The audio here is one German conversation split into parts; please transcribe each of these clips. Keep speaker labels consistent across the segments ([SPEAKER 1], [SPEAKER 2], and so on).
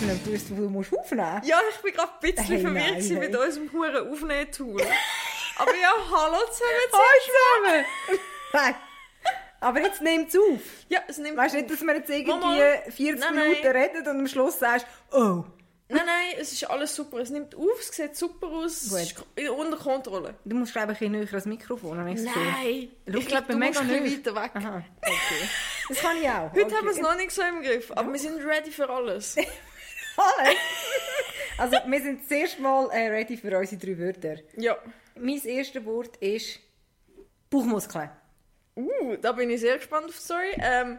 [SPEAKER 1] aufnehmen? Du musst aufnehmen?
[SPEAKER 2] Ja, ich bin gerade ein bisschen verwirrt mit unserem huren Aufnehmen-Tool. Aber ja, hallo zusammen.
[SPEAKER 1] Nein. Aber jetzt nimmt es auf.
[SPEAKER 2] Ja, es nimmt
[SPEAKER 1] Weißt du nicht, dass wir jetzt irgendwie 40 Minuten reden und am Schluss sagst, oh.
[SPEAKER 2] Nein, es ist alles super. Es nimmt auf, es sieht super aus, es ist unter Kontrolle.
[SPEAKER 1] Du musst, glaube ich, ein bisschen näher ans Mikrofon.
[SPEAKER 2] Nein,
[SPEAKER 1] ich glaube, du musst
[SPEAKER 2] ein bisschen weiter weg.
[SPEAKER 1] Aha, okay. Das kann ich auch.
[SPEAKER 2] Heute haben wir es noch nicht so im Griff, aber wir sind ready für alles.
[SPEAKER 1] Alles? Also, wir sind das erste Mal ready für unsere 3 Wörter.
[SPEAKER 2] Ja.
[SPEAKER 1] Mein erstes Wort ist Bauchmuskeln.
[SPEAKER 2] Da bin ich sehr gespannt auf die Story.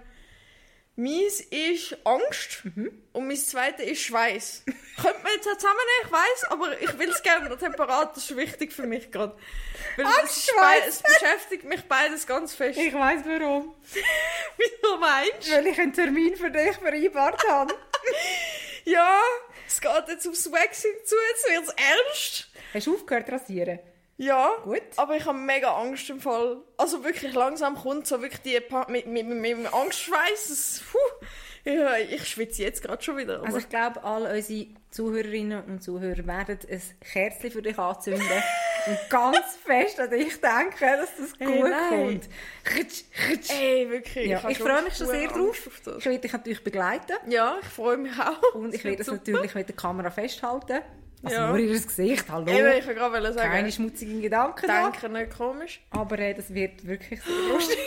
[SPEAKER 2] Meins ist Angst und mein zweites ist Schweiß. Könnte man jetzt zusammennehmen, ich weiss, aber ich will es gerne noch separat, das ist wichtig für mich gerade.
[SPEAKER 1] Angst, Schweiß!
[SPEAKER 2] Es beschäftigt mich beides ganz fest.
[SPEAKER 1] Ich weiss warum.
[SPEAKER 2] Wieso meinst du?
[SPEAKER 1] Weil ich einen Termin für dich vereinbart habe.
[SPEAKER 2] Ja, es geht jetzt aufs Waxing zu, jetzt wird es ernst.
[SPEAKER 1] Hast du aufgehört rasieren?
[SPEAKER 2] Ja,
[SPEAKER 1] gut.
[SPEAKER 2] Aber ich habe mega Angst im Fall. Also wirklich langsam kommt so wirklich die mit dem Angstschweiß. Ich schwitze jetzt gerade schon wieder.
[SPEAKER 1] Also ich glaube, all unsere Zuhörerinnen und Zuhörer werden ein Kerzchen für dich anzünden und ganz fest an dich denken, dass das gut kommt.
[SPEAKER 2] Ey, wirklich.
[SPEAKER 1] Ja, ich freue mich schon sehr drauf. Ich werde dich natürlich begleiten.
[SPEAKER 2] Ja, ich freue mich auch.
[SPEAKER 1] Und ich werde es natürlich mit der Kamera festhalten. Also
[SPEAKER 2] ja.
[SPEAKER 1] nur ihr Gesicht, hallo.
[SPEAKER 2] Eben, ich wollte gerade sagen.
[SPEAKER 1] Keine schmutzigen Gedanken
[SPEAKER 2] Denken nicht komisch.
[SPEAKER 1] Aber das wird wirklich sehr lustig.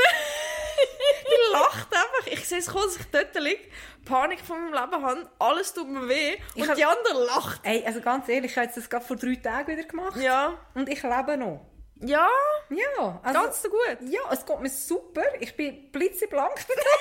[SPEAKER 2] Die lacht einfach. Ich sehe es kommen, dass ich dort liege, Panik von meinem Leben habe, alles tut mir weh und die andere lacht.
[SPEAKER 1] Ey, also ganz ehrlich, ich habe das gerade vor 3 Tagen wieder gemacht.
[SPEAKER 2] Ja.
[SPEAKER 1] Und ich lebe noch.
[SPEAKER 2] Ja?
[SPEAKER 1] Ja. Also,
[SPEAKER 2] ganz so gut?
[SPEAKER 1] Ja, es geht mir super. Ich bin blitzeblank.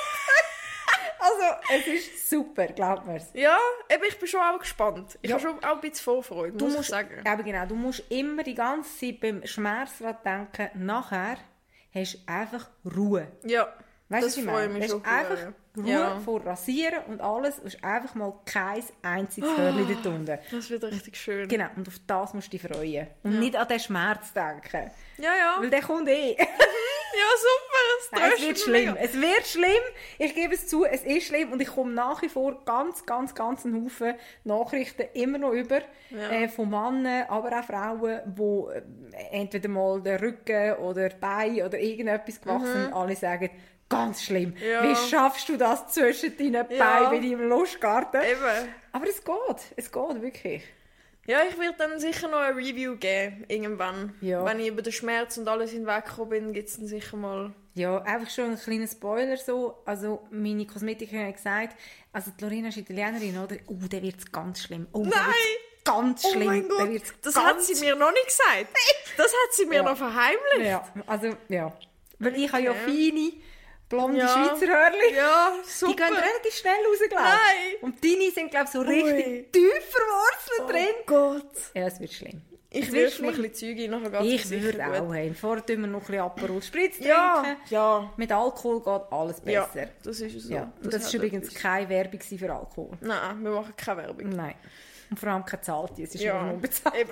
[SPEAKER 1] Also, es ist super, glaubt mir's.
[SPEAKER 2] Ja, eben, ich bin schon auch gespannt. Ich habe schon auch ein bisschen Vorfreude, muss ich sagen.
[SPEAKER 1] Eben genau, du musst immer die ganze Zeit beim Schmerz daran denken, nachher hast du einfach Ruhe.
[SPEAKER 2] Ja,
[SPEAKER 1] weißt
[SPEAKER 2] das freut mich schon.
[SPEAKER 1] Einfach Ruhe vor Rasieren und alles. Du hast einfach mal kein einziges Hörchen dort unten.
[SPEAKER 2] Das wird richtig schön.
[SPEAKER 1] Genau, und auf das musst du dich freuen. Und nicht an den Schmerz denken.
[SPEAKER 2] Ja.
[SPEAKER 1] Weil der kommt eh.
[SPEAKER 2] Ja, super,
[SPEAKER 1] es wird schlimm. Es wird schlimm. Ich gebe es zu, es ist schlimm. Und ich komme nach wie vor ganz einen Haufen Nachrichten immer noch über. Von Männern, aber auch Frauen, die entweder mal den Rücken oder die Beine oder irgendetwas gewachsen sind. Alle sagen, ganz schlimm. Ja. Wie schaffst du das zwischen deinen Beinen in deinem Lustgarten?
[SPEAKER 2] Eben.
[SPEAKER 1] Aber es geht wirklich.
[SPEAKER 2] Ja, ich werde dann sicher noch eine Review geben, irgendwann.
[SPEAKER 1] Ja.
[SPEAKER 2] Wenn ich über den Schmerz und alles hinweggekommen bin, gibt es dann sicher mal...
[SPEAKER 1] Ja, einfach schon ein kleiner Spoiler so. Also, meine Kosmetikerin hat gesagt, also die Lorena ist Italienerin, oder? Der wird es ganz schlimm.
[SPEAKER 2] Nein!
[SPEAKER 1] Ganz schlimm.
[SPEAKER 2] Oh mein Gott, das hat sie mir noch nicht gesagt. Das hat sie mir noch verheimlicht.
[SPEAKER 1] Ja, also, ja. Weil ich habe ja feine, blonde Schweizer Hörli.
[SPEAKER 2] Ja, super.
[SPEAKER 1] Die gehen relativ schnell raus, glaube ich.
[SPEAKER 2] Nein.
[SPEAKER 1] Und deine sind, glaube ich, so richtig tief verwurzelt drin.
[SPEAKER 2] Oh Gott.
[SPEAKER 1] Ja, es wird schlimm.
[SPEAKER 2] Ich wirf mir ein bisschen Zeug ein, nachher geht es
[SPEAKER 1] Ich würde auch haben. Vorher tun wir noch ein bisschen Aperol Spritz trinken.
[SPEAKER 2] Ja.
[SPEAKER 1] Mit Alkohol geht alles besser.
[SPEAKER 2] Ja, das ist so.
[SPEAKER 1] Ja. Und das war übrigens keine Werbung für Alkohol.
[SPEAKER 2] Nein, wir machen keine Werbung.
[SPEAKER 1] Nein. Und vor allem keine Zahlte. Es ist nur unbezahlt.
[SPEAKER 2] Eben.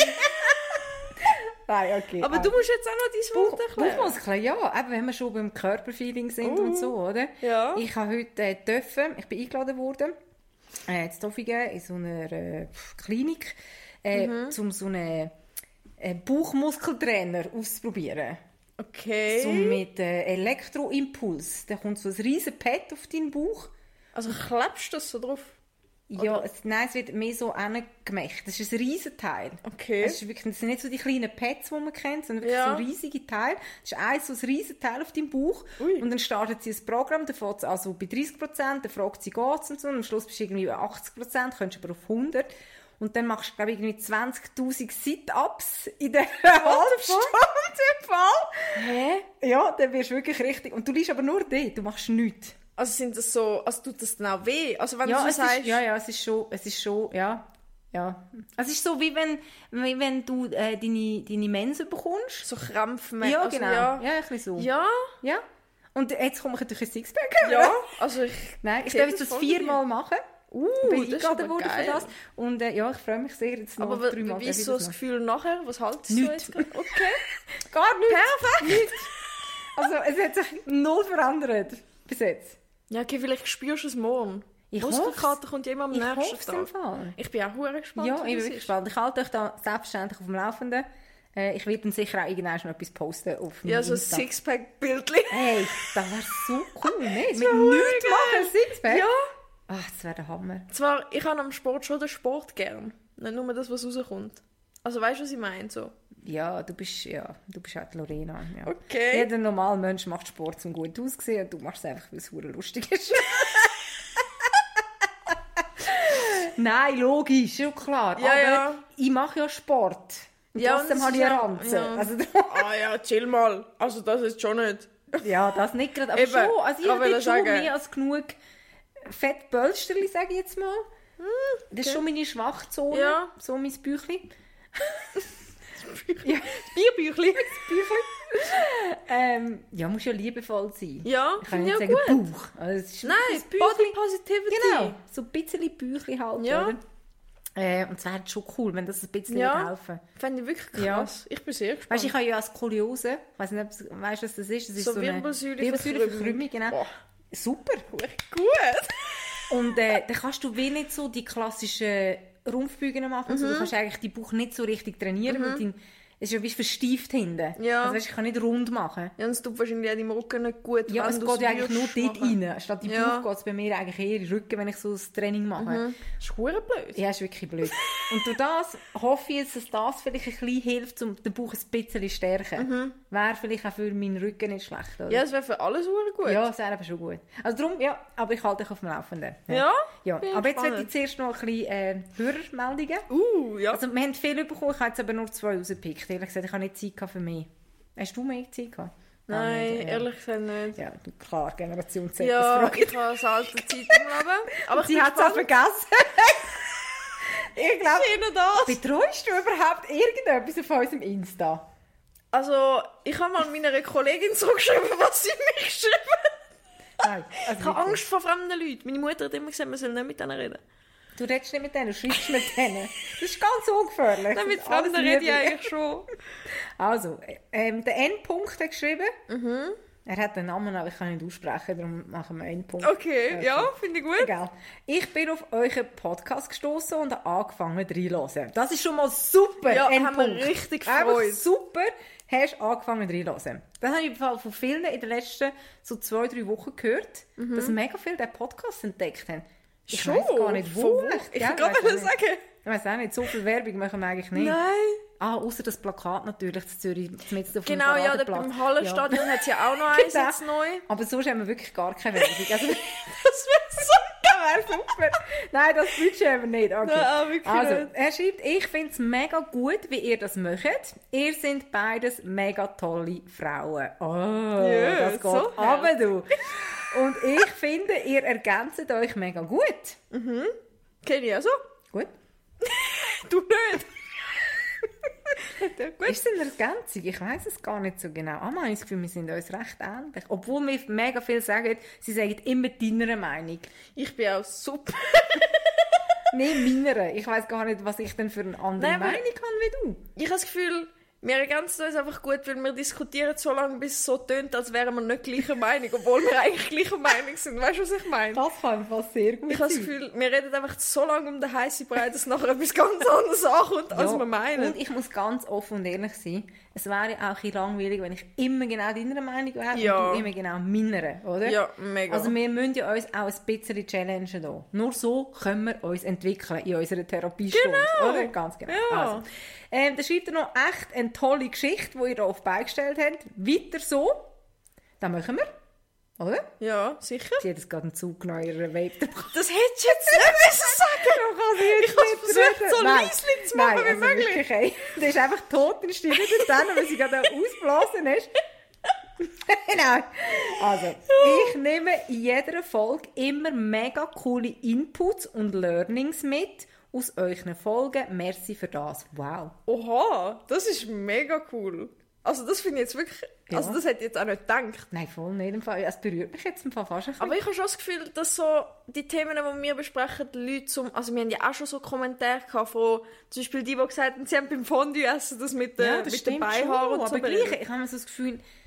[SPEAKER 1] Nein, okay.
[SPEAKER 2] Aber du musst jetzt auch noch dein Wort erklären.
[SPEAKER 1] Bauchmuskeln, ja. Eben, wenn wir schon beim Körperfeeling sind und so, oder?
[SPEAKER 2] Ja.
[SPEAKER 1] Ich habe heute dürfen, ich bin eingeladen worden, in Stoffingen, in so einer Klinik, um so einen Bauchmuskeltrainer auszuprobieren.
[SPEAKER 2] Okay.
[SPEAKER 1] So mit Elektroimpuls. Da kommt so ein riesen Pad auf deinen Bauch.
[SPEAKER 2] Also klebst du das so drauf?
[SPEAKER 1] Ja, es wird mehr so gemacht. Das ist ein riesen Teil.
[SPEAKER 2] Okay.
[SPEAKER 1] Das sind nicht so die kleinen Pads, die man kennt, sondern wirklich so riesige Teile. Das ist so ein riesen Teil auf deinem Bauch. Ui. Und dann startet sie ein Programm, da fängt es also bei 30%, dann fragt sie, geht's und so. Und am Schluss bist du irgendwie bei 80%, kommst aber auf 100%. Und dann machst du, glaube ich, irgendwie 20'000 Sit-Ups in der halben Stunde im Fall.
[SPEAKER 2] Hä?
[SPEAKER 1] Ja, dann wirst du wirklich richtig... Und du liegst aber nur dort, du machst nichts.
[SPEAKER 2] Also sind das so... Also tut das dann auch weh? Also wenn
[SPEAKER 1] Ja,
[SPEAKER 2] du so sagst...
[SPEAKER 1] es ist schon, ja. Es ist so, wie wenn du deine Mens bekommst.
[SPEAKER 2] So Krampfen.
[SPEAKER 1] Ja,
[SPEAKER 2] also,
[SPEAKER 1] genau. Ja, ein bisschen so.
[SPEAKER 2] Ja?
[SPEAKER 1] Ja. Und jetzt komme ich natürlich ein Sixpack.
[SPEAKER 2] Ja, also ich...
[SPEAKER 1] Nein, ich darf jetzt das 4-mal machen. Ich bin eingeladen worden für das. Und ja, ich freue mich sehr, jetzt noch 3 Mal.
[SPEAKER 2] Aber wie ist so das Gefühl nachher? Was haltest du jetzt? Okay.
[SPEAKER 1] Gar nichts.
[SPEAKER 2] Perfekt.
[SPEAKER 1] Nichts. Also es hat sich null verändert bis jetzt.
[SPEAKER 2] Ja, okay, vielleicht spürst du es morgen. Muskelkater kommt ja immer am nächsten Tag.
[SPEAKER 1] Fall.
[SPEAKER 2] Ich bin auch verdammt gespannt.
[SPEAKER 1] Ja, ich bin wirklich gespannt. Ich halte euch da selbstverständlich auf dem Laufenden. Ich werde dann sicher auch irgendwann noch etwas posten auf meinem
[SPEAKER 2] so ein
[SPEAKER 1] Insta.
[SPEAKER 2] Sixpack-Bildchen.
[SPEAKER 1] Hey, das wäre so cool, ne? Mit nichts machen, ein Sixpack?
[SPEAKER 2] Ja.
[SPEAKER 1] Ach, das wäre der Hammer.
[SPEAKER 2] Zwar, ich habe am Sport schon den Sport gern. Nicht nur das, was rauskommt. Also weißt du, was ich meine? So.
[SPEAKER 1] Ja, du bist halt Lorena. Ja.
[SPEAKER 2] Okay.
[SPEAKER 1] Jeder normale Mensch macht Sport, um gut auszusehen, und du machst es einfach, weil es verdammt lustig ist. Nein, logisch, schon klar.
[SPEAKER 2] Ja,
[SPEAKER 1] aber
[SPEAKER 2] ja.
[SPEAKER 1] ich mache ja Sport. Und
[SPEAKER 2] Ja,
[SPEAKER 1] trotzdem
[SPEAKER 2] und
[SPEAKER 1] habe ich
[SPEAKER 2] das
[SPEAKER 1] eine
[SPEAKER 2] ist
[SPEAKER 1] Ranze.
[SPEAKER 2] ja-
[SPEAKER 1] Also,
[SPEAKER 2] Ja, chill mal. Also das ist schon nicht.
[SPEAKER 1] ja, das nicht gerade. Aber
[SPEAKER 2] Eben,
[SPEAKER 1] schon, also ich
[SPEAKER 2] kann
[SPEAKER 1] habe
[SPEAKER 2] ich
[SPEAKER 1] jetzt schon
[SPEAKER 2] sagen.
[SPEAKER 1] mehr als genug Fettpölsterli, sage ich jetzt mal. Das ist schon meine Schwachzone,
[SPEAKER 2] Ja.
[SPEAKER 1] so mein Büchlein.
[SPEAKER 2] Bierbüchli.
[SPEAKER 1] Ja, muss ja liebevoll sein.
[SPEAKER 2] Ja,
[SPEAKER 1] Ich kann
[SPEAKER 2] finde
[SPEAKER 1] nicht
[SPEAKER 2] ich auch
[SPEAKER 1] sagen
[SPEAKER 2] gut.
[SPEAKER 1] Bauch. Also, es ist
[SPEAKER 2] Nein,
[SPEAKER 1] wirklich ein
[SPEAKER 2] Body
[SPEAKER 1] Büchlein.
[SPEAKER 2] Positivity.
[SPEAKER 1] Genau, so ein bisschen Büchlein halt,
[SPEAKER 2] Ja.
[SPEAKER 1] oder? Und es wäre schon cool, wenn das ein bisschen
[SPEAKER 2] Ja.
[SPEAKER 1] würde helfen.
[SPEAKER 2] Fände ich wirklich
[SPEAKER 1] Ja.
[SPEAKER 2] krass. Ich bin sehr gespannt.
[SPEAKER 1] Weißt du, ich habe ja Skoliose. Ich weiß nicht, ob du weißt, was das ist. Das ist
[SPEAKER 2] So
[SPEAKER 1] so eine
[SPEAKER 2] Wirbelsäulenverkrümmung.
[SPEAKER 1] genau.
[SPEAKER 2] Boah.
[SPEAKER 1] Super.
[SPEAKER 2] Gut.
[SPEAKER 1] Und dann kannst du wie nicht so die klassischen Rumpfbeugen machen. Also, du kannst eigentlich die Bauch nicht so richtig trainieren, weil es ist ja wie versteift hinten.
[SPEAKER 2] Ja.
[SPEAKER 1] Also, weißt, ich kann nicht rund machen.
[SPEAKER 2] Ja, und es tut wahrscheinlich auch deinem Rücken nicht gut,
[SPEAKER 1] Ja,
[SPEAKER 2] wenn
[SPEAKER 1] es
[SPEAKER 2] du
[SPEAKER 1] geht ja eigentlich nur
[SPEAKER 2] würdest
[SPEAKER 1] dort
[SPEAKER 2] machen.
[SPEAKER 1] rein. Statt die
[SPEAKER 2] Ja.
[SPEAKER 1] Bauch geht es bei mir eigentlich eher in den Rücken, wenn ich so das Training mache.
[SPEAKER 2] Das ist verdammt blöd.
[SPEAKER 1] Ja, ist wirklich blöd. Und durch das hoffe ich jetzt, dass das vielleicht ein bisschen hilft, um den Bauch ein bisschen zu stärken. Wäre vielleicht auch für meinen Rücken nicht schlecht, oder?
[SPEAKER 2] Ja, es wäre für alles verdammt gut.
[SPEAKER 1] Ja, das wäre aber schon gut. Also darum, ja, aber ich halte dich auf dem Laufenden.
[SPEAKER 2] Ja?
[SPEAKER 1] Ja.
[SPEAKER 2] Bin
[SPEAKER 1] Aber jetzt
[SPEAKER 2] gespannt.
[SPEAKER 1] hätte ich zuerst noch ein bisschen Hörermeldungen.
[SPEAKER 2] Ja.
[SPEAKER 1] Also wir haben viel bekommen, ich habe jetzt aber nur 2 rausgepickt. Ehrlich gesagt, ich habe nicht Zeit gehabt für mich. Hast du mehr Zeit gehabt?
[SPEAKER 2] Nein,
[SPEAKER 1] nicht, ja.
[SPEAKER 2] ehrlich gesagt nicht.
[SPEAKER 1] Ja, klar, Generation Z,
[SPEAKER 2] Ja,
[SPEAKER 1] das fragt.
[SPEAKER 2] ich habe eine alte Zeit im Leben. Aber
[SPEAKER 1] Sie hat es auch vergessen. Ich glaube,
[SPEAKER 2] Ihnen das.
[SPEAKER 1] betreust du überhaupt irgendetwas auf unserem Insta?
[SPEAKER 2] Also, ich habe mal meiner Kollegin zurückgeschrieben, was sie mir geschrieben hat.
[SPEAKER 1] Nein. Also
[SPEAKER 2] Ich habe
[SPEAKER 1] wirklich.
[SPEAKER 2] Angst vor fremden Leuten. Meine Mutter hat immer gesagt, man soll nicht mit denen reden.
[SPEAKER 1] Du redest nicht mit denen, du schreibst mit denen. Das ist ganz ungefährlich.
[SPEAKER 2] Nein, mit
[SPEAKER 1] Das ist alles
[SPEAKER 2] Fremden rede ich
[SPEAKER 1] Liebe.
[SPEAKER 2] eigentlich schon.
[SPEAKER 1] Also, der Endpunkt hat geschrieben. Er hat den Namen, aber ich kann nicht aussprechen, darum machen wir Endpunkt.
[SPEAKER 2] Okay, ja, finde ich gut.
[SPEAKER 1] Egal. Ich bin auf euren Podcast gestoßen und habe angefangen reinzuhören. Das ist schon mal super.
[SPEAKER 2] Ja, haben
[SPEAKER 1] Endpunkt.
[SPEAKER 2] wir richtig
[SPEAKER 1] Einfach
[SPEAKER 2] gefreut.
[SPEAKER 1] super, hast du angefangen reinzuhören. Das habe ich im Fall von vielen in den letzten so 2-3 Wochen gehört, dass mega viele den Podcast entdeckt haben. Ich
[SPEAKER 2] Schon?
[SPEAKER 1] weiss gar nicht, wo.
[SPEAKER 2] Von wo? Ich
[SPEAKER 1] Ja,
[SPEAKER 2] kann gerade
[SPEAKER 1] weiss auch nicht.
[SPEAKER 2] sagen.
[SPEAKER 1] Ich weiss auch nicht, so viel Werbung machen wir eigentlich nicht.
[SPEAKER 2] Nein.
[SPEAKER 1] Außer das Plakat natürlich, das Zürich, mitten auf dem
[SPEAKER 2] Genau, ja, dort
[SPEAKER 1] Paradeplatz.
[SPEAKER 2] beim Hallenstadion hat es ja auch noch eins
[SPEAKER 1] Genau.
[SPEAKER 2] jetzt neu.
[SPEAKER 1] Aber sonst haben wir wirklich gar keine Werbung. Also,
[SPEAKER 2] Das wäre so
[SPEAKER 1] das wäre super. Nein, das Budget haben wir nicht. Okay.
[SPEAKER 2] Nein, wirklich
[SPEAKER 1] Also,
[SPEAKER 2] nicht.
[SPEAKER 1] er schreibt, ich finde es mega gut, wie ihr das macht. Ihr seid beides mega tolle Frauen. Oh,
[SPEAKER 2] Ja,
[SPEAKER 1] das geht
[SPEAKER 2] so
[SPEAKER 1] aber du. Und ich finde, ihr ergänzt euch mega gut.
[SPEAKER 2] Kenne ich auch so.
[SPEAKER 1] Gut.
[SPEAKER 2] Du nicht. Ja, gut.
[SPEAKER 1] Ist es eine Ergänzung? Ich weiß es gar nicht so genau. Aber ich habe das Gefühl, wir sind uns recht ähnlich. Obwohl wir mega viel sagen, sie sagen immer deiner Meinung.
[SPEAKER 2] Ich bin auch super.
[SPEAKER 1] Nein, meiner. Ich weiß gar nicht, was ich denn für eine andere
[SPEAKER 2] Nein, aber-
[SPEAKER 1] Meinung habe wie du.
[SPEAKER 2] Ich habe das Gefühl, wir ergänzen uns einfach gut, weil wir diskutieren so lange, bis es so tönt, als wären wir nicht gleicher Meinung, obwohl wir eigentlich gleicher Meinung sind. Weißt du, was ich meine?
[SPEAKER 1] Das kann fast sehr gut
[SPEAKER 2] Ich habe das Gefühl, wir reden einfach so lange um den heißen Brei, dass nachher etwas ganz anderes ankommt, als wir meinen.
[SPEAKER 1] Und ich muss ganz offen und ehrlich sein, es wäre auch ein bisschen langweilig, wenn ich immer genau deiner Meinung wäre
[SPEAKER 2] Ja.
[SPEAKER 1] und du immer genau meiner, oder?
[SPEAKER 2] Ja, mega.
[SPEAKER 1] Also wir müssen ja uns auch ein bisschen challengen hier. Nur so können wir uns entwickeln in unserer Therapiestunde.
[SPEAKER 2] Genau.
[SPEAKER 1] Oder? Ganz genau.
[SPEAKER 2] Ja.
[SPEAKER 1] Also, da schreibt er noch echt eine tolle Geschichte, die ihr hier auf beigestellt habt. Weiter so. Das machen wir. Oder?
[SPEAKER 2] Ja, sicher.
[SPEAKER 1] Sie hat jetzt gerade einen Zug genommen in ihrer Vape.
[SPEAKER 2] Das hättest du jetzt nicht müssen sagen. Ich habe versucht, so leislich zu machen
[SPEAKER 1] Nein,
[SPEAKER 2] wie
[SPEAKER 1] also
[SPEAKER 2] möglich.
[SPEAKER 1] wirklich, ey. Der ist einfach tot in Stille dann, weil sie gerade ausgeblasen ist. Genau. Also, ich nehme in jeder Folge immer mega coole Inputs und Learnings mit aus euren Folgen. Merci für das. Wow.
[SPEAKER 2] Oha, das ist mega cool. Also das finde ich jetzt wirklich... Also
[SPEAKER 1] Ja.
[SPEAKER 2] das hätte ich jetzt auch nicht gedacht.
[SPEAKER 1] Nein, voll nicht. Im Fall. Es berührt mich jetzt im Fall fast ein bisschen.
[SPEAKER 2] Aber ich habe schon das Gefühl, dass so die Themen, die wir besprechen, die Leute zum... Also wir haben ja auch schon so Kommentare gehabt von zum Beispiel die gesagt haben, sie haben beim Fondue essen das mit den
[SPEAKER 1] ja, das
[SPEAKER 2] mit den
[SPEAKER 1] stimmt
[SPEAKER 2] Beihaaren
[SPEAKER 1] schon,
[SPEAKER 2] und so.
[SPEAKER 1] aber gleich, ich habe so das Gefühl,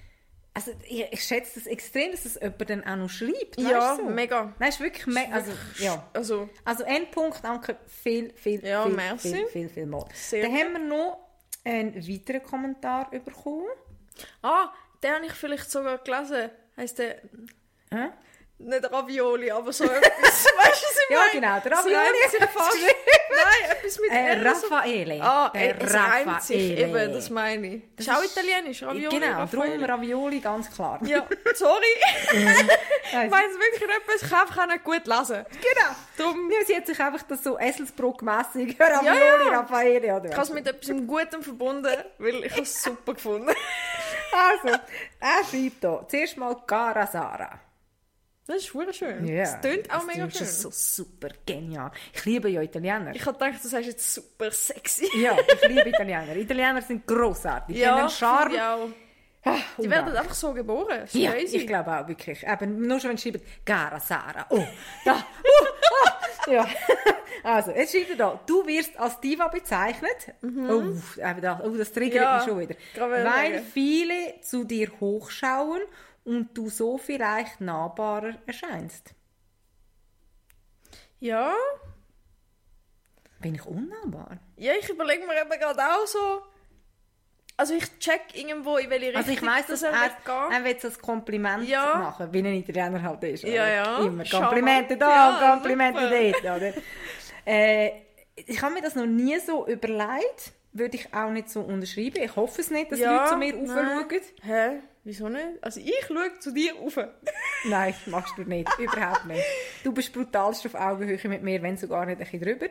[SPEAKER 1] Also ich schätze das extrem, dass das jemand dann auch noch schreibt.
[SPEAKER 2] Ja,
[SPEAKER 1] weißt du?
[SPEAKER 2] mega.
[SPEAKER 1] Nein, ist wirklich mega. Also Endpunkt, danke viel mal.
[SPEAKER 2] Sehr
[SPEAKER 1] Dann haben wir noch einen weiteren Kommentar bekommen.
[SPEAKER 2] Den habe ich vielleicht sogar gelesen. Heisst der...
[SPEAKER 1] Hä?
[SPEAKER 2] Nicht Ravioli, aber so etwas. Weißt du, was ich meine?
[SPEAKER 1] Ja, genau, der Ravioli.
[SPEAKER 2] Sich fast. Nein, etwas mit
[SPEAKER 1] Raffaele.
[SPEAKER 2] Es reimt sich eben, das meine ich. Das ist auch italienisch, Ravioli.
[SPEAKER 1] Genau, darum Ravioli, ganz klar.
[SPEAKER 2] Ja, sorry. Ich meine es wirklich nicht, ich kann einfach auch nicht gut lesen.
[SPEAKER 1] Genau.
[SPEAKER 2] Darum...
[SPEAKER 1] Sie hat sich einfach das so Eselsbrock-mässig Ravioli, Raffaele. Oder
[SPEAKER 2] ich habe es mit etwas Gutem verbunden, weil ich es super gefunden.
[SPEAKER 1] Also, er schreibt hier, zuerst mal Cara Sara.
[SPEAKER 2] Das ist wirklich schön.
[SPEAKER 1] Yeah,
[SPEAKER 2] das tönt auch mega schön.
[SPEAKER 1] Das ist so super genial. Ich liebe ja Italiener.
[SPEAKER 2] Ich habe gedacht, das heißt jetzt super sexy.
[SPEAKER 1] Ja, ich liebe Italiener. Italiener sind grossartig. Die haben einen Charme.
[SPEAKER 2] Die werden einfach so geboren.
[SPEAKER 1] Ja,
[SPEAKER 2] crazy.
[SPEAKER 1] ich glaube auch, wirklich. Eben, nur schon, wenn sie schreiben, Cara Sara. Oh, da. Ja. Also, jetzt schreibt er da, du wirst als Diva bezeichnet. Das triggert mich schon wieder. Weil viele zu dir hochschauen und du so vielleicht nahbarer erscheinst.
[SPEAKER 2] Ja.
[SPEAKER 1] Bin ich unnahbar?
[SPEAKER 2] Ja, ich überlege mir eben gerade auch so... Also ich check irgendwo, in welche Richtung
[SPEAKER 1] also ich weiss, dass er will es als Kompliment machen, wie ein Italiener halt ist.
[SPEAKER 2] Ja.
[SPEAKER 1] Immer Komplimente da, Komplimente dort. Oder? Ich habe mir das noch nie so überlegt. Würde ich auch nicht so unterschreiben. Ich hoffe es nicht, dass Leute zu mir raufschauen.
[SPEAKER 2] Hä? Wieso nicht? Also ich schaue zu dir rauf.
[SPEAKER 1] Nein, das machst du nicht. Überhaupt nicht. Du bist brutalst auf Augenhöhe mit mir, wenn sogar nicht ein bisschen drüber.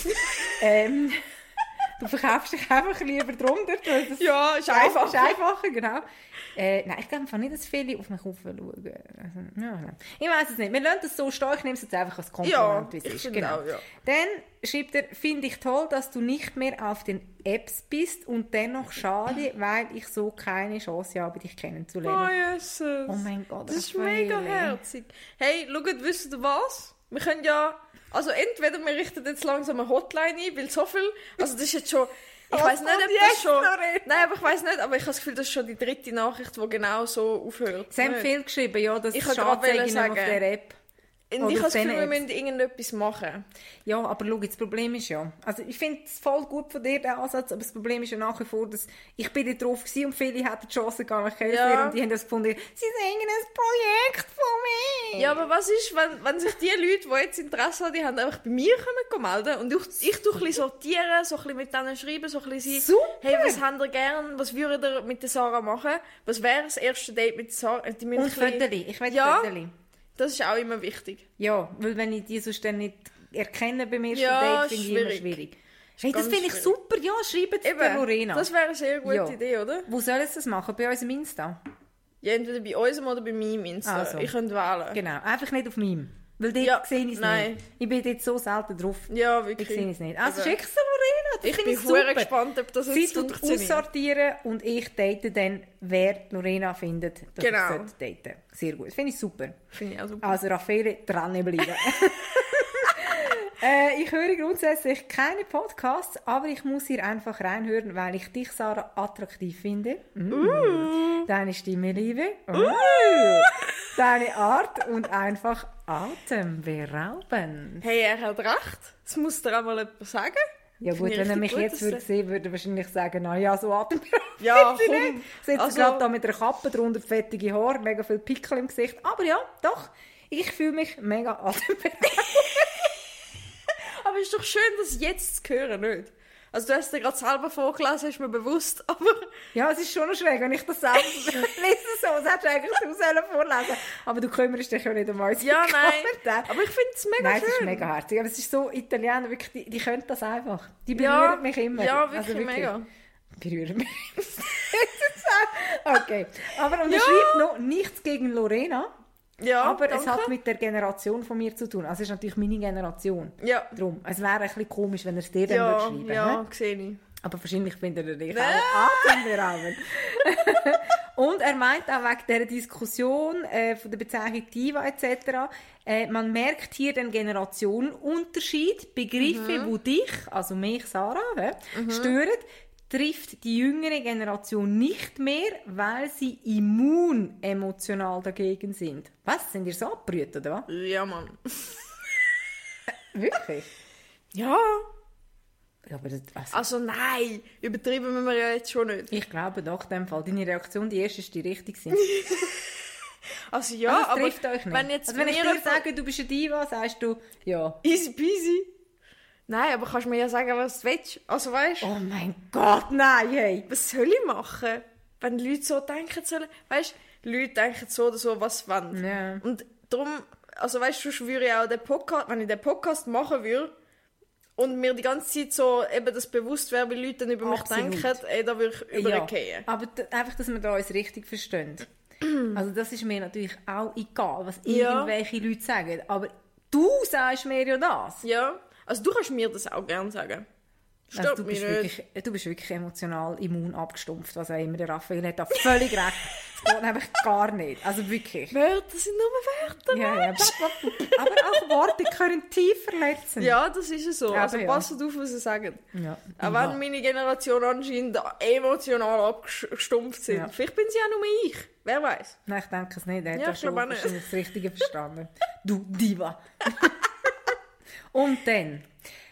[SPEAKER 1] Du verkaufst dich einfach lieber drunter.
[SPEAKER 2] Ja, ist einfacher.
[SPEAKER 1] Ist einfacher, genau. Nein, ich glaube nicht, dass viele auf mich schauen. Also, ich weiss es nicht. Wir lassen das so stehen. Ich nehme es jetzt einfach als Kompliment, wie es ist. Genau.
[SPEAKER 2] Auch, ja.
[SPEAKER 1] Dann schreibt er, finde ich toll, dass du nicht mehr auf den Apps bist und dennoch schade, weil ich so keine Chance habe, dich kennenzulernen.
[SPEAKER 2] Oh, Jesus.
[SPEAKER 1] Oh mein Gott,
[SPEAKER 2] das ist mega herzig. Hey, schaut, wisst ihr was? Wir können ja... Also entweder wir richten jetzt langsam eine Hotline ein, weil so viel... Also das ist jetzt schon... Ich weiss nicht, ob das schon... Nein, aber ich weiss nicht, aber ich habe das Gefühl, das ist schon die 3. Nachricht, die genau so aufhört.
[SPEAKER 1] Sie haben viel geschrieben, ja, dass
[SPEAKER 2] ich
[SPEAKER 1] es Schadzeichen auf der App.
[SPEAKER 2] Und ich habe das Gefühl, wir müssen irgendetwas machen.
[SPEAKER 1] Ja, aber schau, das Problem ist ja... Also ich finde es voll gut von dir, der Ansatz, aber das Problem ist ja nach wie vor, dass... Ich bin dort drauf gewesen und viele hatten die Chance gar nicht kennenzulernen und die haben das gefunden, sie singen ein Projekt von mir.
[SPEAKER 2] Ja, aber was ist, wenn sich die Leute, die jetzt Interesse haben, die haben einfach bei mir melden und ich tue ein bisschen sortieren, so ein bisschen mit denen schreiben, so ein bisschen
[SPEAKER 1] Super.
[SPEAKER 2] Hey, was habt ihr gern, was würdet ihr mit der Sarah machen? Was wäre das erste Date mit der Sarah?
[SPEAKER 1] Und Fötterli, ich will Fötterli.
[SPEAKER 2] Das ist auch immer wichtig.
[SPEAKER 1] Ja, weil wenn ich die sonst dann nicht erkenne beim ersten Date, finde ich immer schwierig. Hey, das finde ich super, ja, schreibt es bei Lorena.
[SPEAKER 2] Das wäre eine sehr gute Idee, oder?
[SPEAKER 1] Wo soll es das machen? Bei uns im Insta?
[SPEAKER 2] Ja, entweder bei unserem oder bei meinem Insta. Also. Ich könnte wählen.
[SPEAKER 1] Genau, einfach nicht auf meinem. Weil dort sehe ich es nicht. Ich bin dort so selten drauf.
[SPEAKER 2] Ja, wirklich.
[SPEAKER 1] Ich sehe es nicht. Also schick es Lorena, das
[SPEAKER 2] ich bin super gespannt, ob das jetzt
[SPEAKER 1] funktioniert. Sie tut aussortieren und ich date dann, wer Lorena findet, dass ich daten. Sehr gut. Finde ich super.
[SPEAKER 2] Finde ich auch super.
[SPEAKER 1] Also Raffaele, dranbleiben. Ich höre grundsätzlich keine Podcasts, aber ich muss hier einfach reinhören, weil ich dich, Sarah, attraktiv finde. Deine Stimme liebe. Deine Art und einfach atemberaubend.
[SPEAKER 2] Hey, er hat recht. Das muss dir auch mal jemand sagen.
[SPEAKER 1] Ja gut, wenn er mich jetzt würde sehen, würde er wahrscheinlich sagen, na ja, so atemberaubend.
[SPEAKER 2] Ja, komm.
[SPEAKER 1] Sitzt gerade da mit einer Kappe drunter, fettige Haare, mega viel Pickel im Gesicht. Aber ja, doch, ich fühle mich mega atemberaubend.
[SPEAKER 2] Aber es ist doch schön, das jetzt zu hören, nicht? Also du hast dir gerade selber vorgelesen, ist mir bewusst, aber...
[SPEAKER 1] Ja, es ist schon noch schräg, wenn ich das selber lese so, das hättest du eigentlich du vorlesen. Aber du kümmerst dich ja nicht um uns.
[SPEAKER 2] Ja, nein, aber ich finde es mega schön.
[SPEAKER 1] Nein, es ist mega herzig, aber es ist so, Italiener, wirklich, die können das einfach. Die berühren mich immer.
[SPEAKER 2] Ja, wirklich, mega.
[SPEAKER 1] Berühren mich. Okay, aber und er schreibt noch nichts gegen Lorena.
[SPEAKER 2] Ja,
[SPEAKER 1] aber
[SPEAKER 2] danke.
[SPEAKER 1] Es hat mit der Generation von mir zu tun. Also es ist natürlich meine Generation.
[SPEAKER 2] Ja.
[SPEAKER 1] Drum. Es wäre ein bisschen komisch, wenn er es dir dann würde schreiben würde.
[SPEAKER 2] Ja, sehe ich.
[SPEAKER 1] Aber wahrscheinlich findet er dich auch atemberaubend. Und er meint auch wegen dieser Diskussion von der Bezeichnung Diva etc., man merkt hier den Generationenunterschied. Begriffe, die dich, also mich, Sarah, stören, trifft die jüngere Generation nicht mehr, weil sie immunemotional dagegen sind. Was? Sind ihr so abgebrüht, oder was?
[SPEAKER 2] Ja, Mann.
[SPEAKER 1] Wirklich?
[SPEAKER 2] Ja.
[SPEAKER 1] Ja, aber das,
[SPEAKER 2] Also nein, übertrieben müssen wir ja jetzt schon nicht.
[SPEAKER 1] ich glaube doch, in dem Fall. Deine Reaktion, die erste, ist die richtige gewesen.
[SPEAKER 2] Also ja,
[SPEAKER 1] Also, es
[SPEAKER 2] aber
[SPEAKER 1] trifft euch nicht.
[SPEAKER 2] wenn jetzt
[SPEAKER 1] also, wenn ich
[SPEAKER 2] mir
[SPEAKER 1] dir
[SPEAKER 2] jemand-
[SPEAKER 1] sage, du bist eine Diva, sagst du, ja.
[SPEAKER 2] Easy peasy. Nein, aber kannst mir ja sagen, was du willst. Also weißt du,
[SPEAKER 1] Oh mein Gott, nein, hey.
[SPEAKER 2] was soll ich machen, wenn Leute so denken sollen? Weißt du, Leute denken so oder so, was sie wollen.
[SPEAKER 1] Ja.
[SPEAKER 2] Und darum, also weißt du, würde ich auch den Podcast, wenn ich den Podcast machen würde und mir die ganze Zeit so eben das bewusst wäre, wie Leute dann über mich
[SPEAKER 1] Absolut.
[SPEAKER 2] denken, ey, da würde ich übergehen.
[SPEAKER 1] Aber einfach, dass wir da uns richtig verstehen. Also das ist mir natürlich auch egal, was
[SPEAKER 2] Ja.
[SPEAKER 1] irgendwelche Leute sagen. Aber du sagst mir ja das.
[SPEAKER 2] Ja, also du kannst mir das auch gerne sagen. Stört
[SPEAKER 1] Also,
[SPEAKER 2] mich nicht.
[SPEAKER 1] du bist wirklich emotional immun abgestumpft, was auch immer. Der Raphael hat da völlig recht. Das geht einfach gar nicht. Also wirklich.
[SPEAKER 2] Wörter sind nur Wörter.
[SPEAKER 1] Ja, ja. Aber auch Worte können tief verletzen.
[SPEAKER 2] Ja, das ist es so.
[SPEAKER 1] Ja,
[SPEAKER 2] Also
[SPEAKER 1] ja.
[SPEAKER 2] passt auf, was sie sagen.
[SPEAKER 1] Ja.
[SPEAKER 2] Auch wenn meine Generation anscheinend emotional abgestumpft sind.
[SPEAKER 1] Ja.
[SPEAKER 2] Vielleicht bin sie auch nur ich. Wer weiß.
[SPEAKER 1] Nein, ich denke es nicht. Er hat
[SPEAKER 2] Ja,
[SPEAKER 1] ja
[SPEAKER 2] ich
[SPEAKER 1] schon
[SPEAKER 2] glaube auch nicht.
[SPEAKER 1] wahrscheinlich das Richtige verstanden. Du Diva. Und dann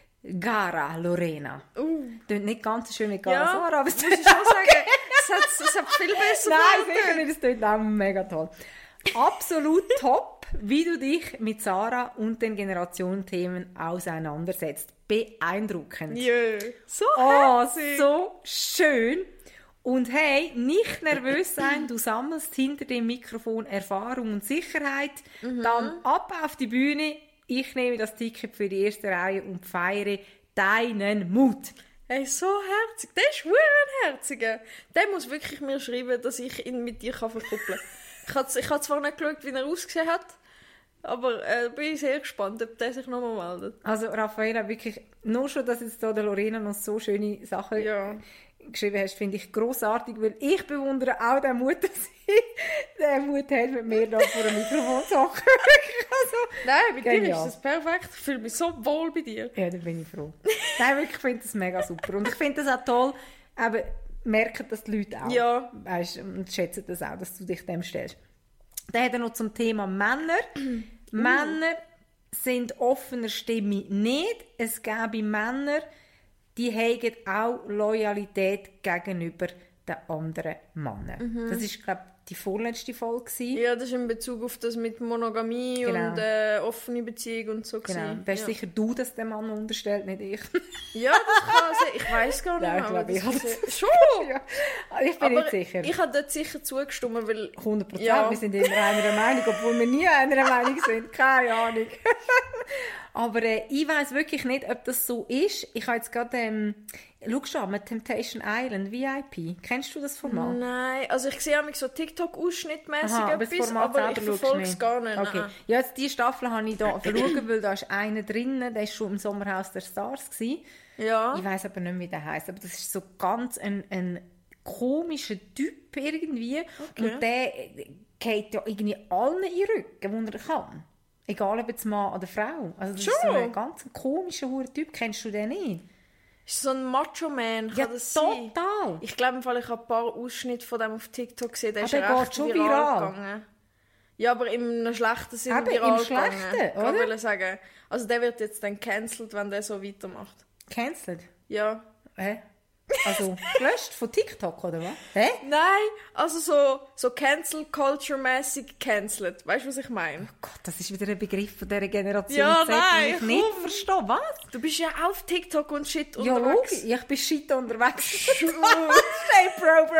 [SPEAKER 1] Gara Lorena. Klingt nicht ganz so schön wie Gara
[SPEAKER 2] Ja,
[SPEAKER 1] Sarah, aber
[SPEAKER 2] muss ich schon sagen. Es hat viel besser
[SPEAKER 1] Nein,
[SPEAKER 2] gefunden.
[SPEAKER 1] sicher nicht. Das klingt auch mega toll. Absolut top, wie du dich mit Sarah und den Generationenthemen auseinandersetzt. Beeindruckend.
[SPEAKER 2] Ja. So
[SPEAKER 1] Oh,
[SPEAKER 2] herzig.
[SPEAKER 1] so schön. Und hey, nicht nervös sein, du sammelst hinter dem Mikrofon Erfahrung und Sicherheit. Dann ab auf die Bühne. Ich nehme das Ticket für die erste Reihe und feiere deinen Mut.
[SPEAKER 2] Hey, so herzig. Der ist verdammt ein herziger. Der muss wirklich mir schreiben, dass ich ihn mit dir verkuppeln kann. Ich habe zwar nicht geschaut, wie er ausgesehen hat, aber bin ich sehr gespannt, ob der sich nochmal meldet.
[SPEAKER 1] Also Raffaella, wirklich, nur schon, dass jetzt da der Lorena noch so schöne Sachen
[SPEAKER 2] Ja.
[SPEAKER 1] geschrieben hast, finde ich grossartig, weil ich bewundere auch den Mut, dass sie den Mut hat, mit mir da vor dem Mikrofon zu hocken. Also,
[SPEAKER 2] Nein, bei dir
[SPEAKER 1] genial.
[SPEAKER 2] ist das perfekt. Ich fühle mich so wohl bei dir.
[SPEAKER 1] ja, da bin ich froh. Nein, wirklich, ich finde das mega super. Und ich finde das auch toll, eben, merken das die Leute auch.
[SPEAKER 2] Ja.
[SPEAKER 1] Weißt, und schätzen das auch, dass du dich dem stellst. Dann hat er noch zum Thema Männer. Männer sind offener Stimme nicht. Es gäbe Männer, die haben auch Loyalität gegenüber den anderen Männern. Das ist, glaube ich, die vorletzte Folge gewesen.
[SPEAKER 2] Ja, das ist in Bezug auf das mit Monogamie
[SPEAKER 1] Genau.
[SPEAKER 2] und offene Beziehung und so.
[SPEAKER 1] Genau.
[SPEAKER 2] gewesen.
[SPEAKER 1] Da ist
[SPEAKER 2] Ja.
[SPEAKER 1] sicher du, das dem Mann unterstellt, nicht ich.
[SPEAKER 2] Ja, das kann sein. Ich weiß gar nicht
[SPEAKER 1] Nein,
[SPEAKER 2] mehr.
[SPEAKER 1] ich glaube, ich
[SPEAKER 2] aber
[SPEAKER 1] habe
[SPEAKER 2] das
[SPEAKER 1] das-
[SPEAKER 2] ist schon!
[SPEAKER 1] Ja. Ich bin nicht sicher.
[SPEAKER 2] Ich habe dort sicher zugestimmt, weil...
[SPEAKER 1] 100%.
[SPEAKER 2] Ja.
[SPEAKER 1] Wir sind immer einer Meinung, obwohl wir nie einer Meinung sind. Keine Ahnung. Aber ich weiss wirklich nicht, ob das so ist. Ich habe jetzt gerade... schau schon, mit Temptation Island, VIP. Kennst du das Format?
[SPEAKER 2] Nein, also ich sehe so TikTok-Ausschnittmäßig
[SPEAKER 1] Aha, aber das
[SPEAKER 2] etwas,
[SPEAKER 1] Format
[SPEAKER 2] aber ich
[SPEAKER 1] selber schaust
[SPEAKER 2] verfolge
[SPEAKER 1] du
[SPEAKER 2] es
[SPEAKER 1] nicht.
[SPEAKER 2] gar nicht.
[SPEAKER 1] Okay.
[SPEAKER 2] nein.
[SPEAKER 1] Ja, jetzt diese Staffel habe ich da verloren, weil da ist einer drin, der war schon im Sommerhaus der Stars gewesen.
[SPEAKER 2] Ja.
[SPEAKER 1] Ich weiss aber nicht mehr, wie der heisst, aber das ist so ganz ein komischer Typ irgendwie.
[SPEAKER 2] Okay.
[SPEAKER 1] Und der geht ja irgendwie allen in den Rücken, wo er kann. Egal ob jetzt Mann oder Frau. Also das ist so
[SPEAKER 2] Schon?
[SPEAKER 1] ein ganz komischer Typ. Kennst du den nicht?
[SPEAKER 2] Ist so ein Macho-Man, kann
[SPEAKER 1] Ja,
[SPEAKER 2] das sein?
[SPEAKER 1] total.
[SPEAKER 2] Ich glaube, im Fall, ich habe ein paar Ausschnitte von dem auf TikTok gesehen, der
[SPEAKER 1] Ah,
[SPEAKER 2] ist
[SPEAKER 1] der
[SPEAKER 2] recht
[SPEAKER 1] geht schon
[SPEAKER 2] viral
[SPEAKER 1] viral.
[SPEAKER 2] gegangen. Ja, aber in einem schlechten Sinn
[SPEAKER 1] Eben,
[SPEAKER 2] viral
[SPEAKER 1] im Schlechten,
[SPEAKER 2] gegangen.
[SPEAKER 1] oder?
[SPEAKER 2] Ich wollte sagen. Also der wird jetzt dann cancelled, wenn der so weitermacht.
[SPEAKER 1] Cancelled?
[SPEAKER 2] Ja.
[SPEAKER 1] Hä? Also gelöscht von TikTok, oder was? Hä?
[SPEAKER 2] Nein, also so Cancel-Culture-mäßig cancelled. Weißt du, was ich meine?
[SPEAKER 1] Gott, das ist wieder ein Begriff von dieser Generation
[SPEAKER 2] Ja,
[SPEAKER 1] Z, den
[SPEAKER 2] nein,
[SPEAKER 1] ich nicht
[SPEAKER 2] komm.
[SPEAKER 1] verstehe. Was?
[SPEAKER 2] Du bist ja auf TikTok und Shit
[SPEAKER 1] Ja,
[SPEAKER 2] unterwegs.
[SPEAKER 1] logisch. Ich bin shit unterwegs. Hey, Bro.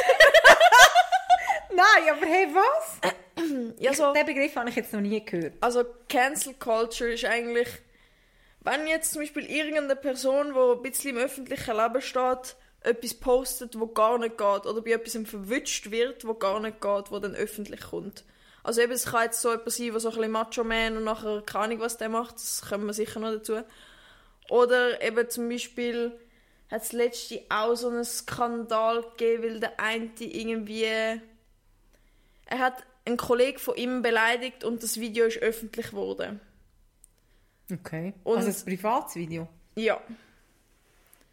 [SPEAKER 1] Nein, aber hey, was?
[SPEAKER 2] Ja, so,
[SPEAKER 1] Den Begriff habe ich jetzt noch nie gehört.
[SPEAKER 2] also Cancel Culture ist eigentlich, wenn jetzt zum Beispiel irgendeine Person, die ein bisschen im öffentlichen Leben steht, etwas postet, wo gar nicht geht, oder bei etwas verwünscht wird, wo gar nicht geht, wo dann öffentlich kommt. Also eben, es kann jetzt so etwas sein, der so ein bisschen Macho-Man und nachher keine Ahnung, was der macht, das kommen wir sicher noch dazu. Oder eben zum Beispiel hat es letztens auch so einen Skandal gegeben, weil der eine irgendwie... Er hat einen Kollegen von ihm beleidigt und das Video ist öffentlich geworden.
[SPEAKER 1] Okay.
[SPEAKER 2] Und-
[SPEAKER 1] Also ein privates Video?
[SPEAKER 2] Ja.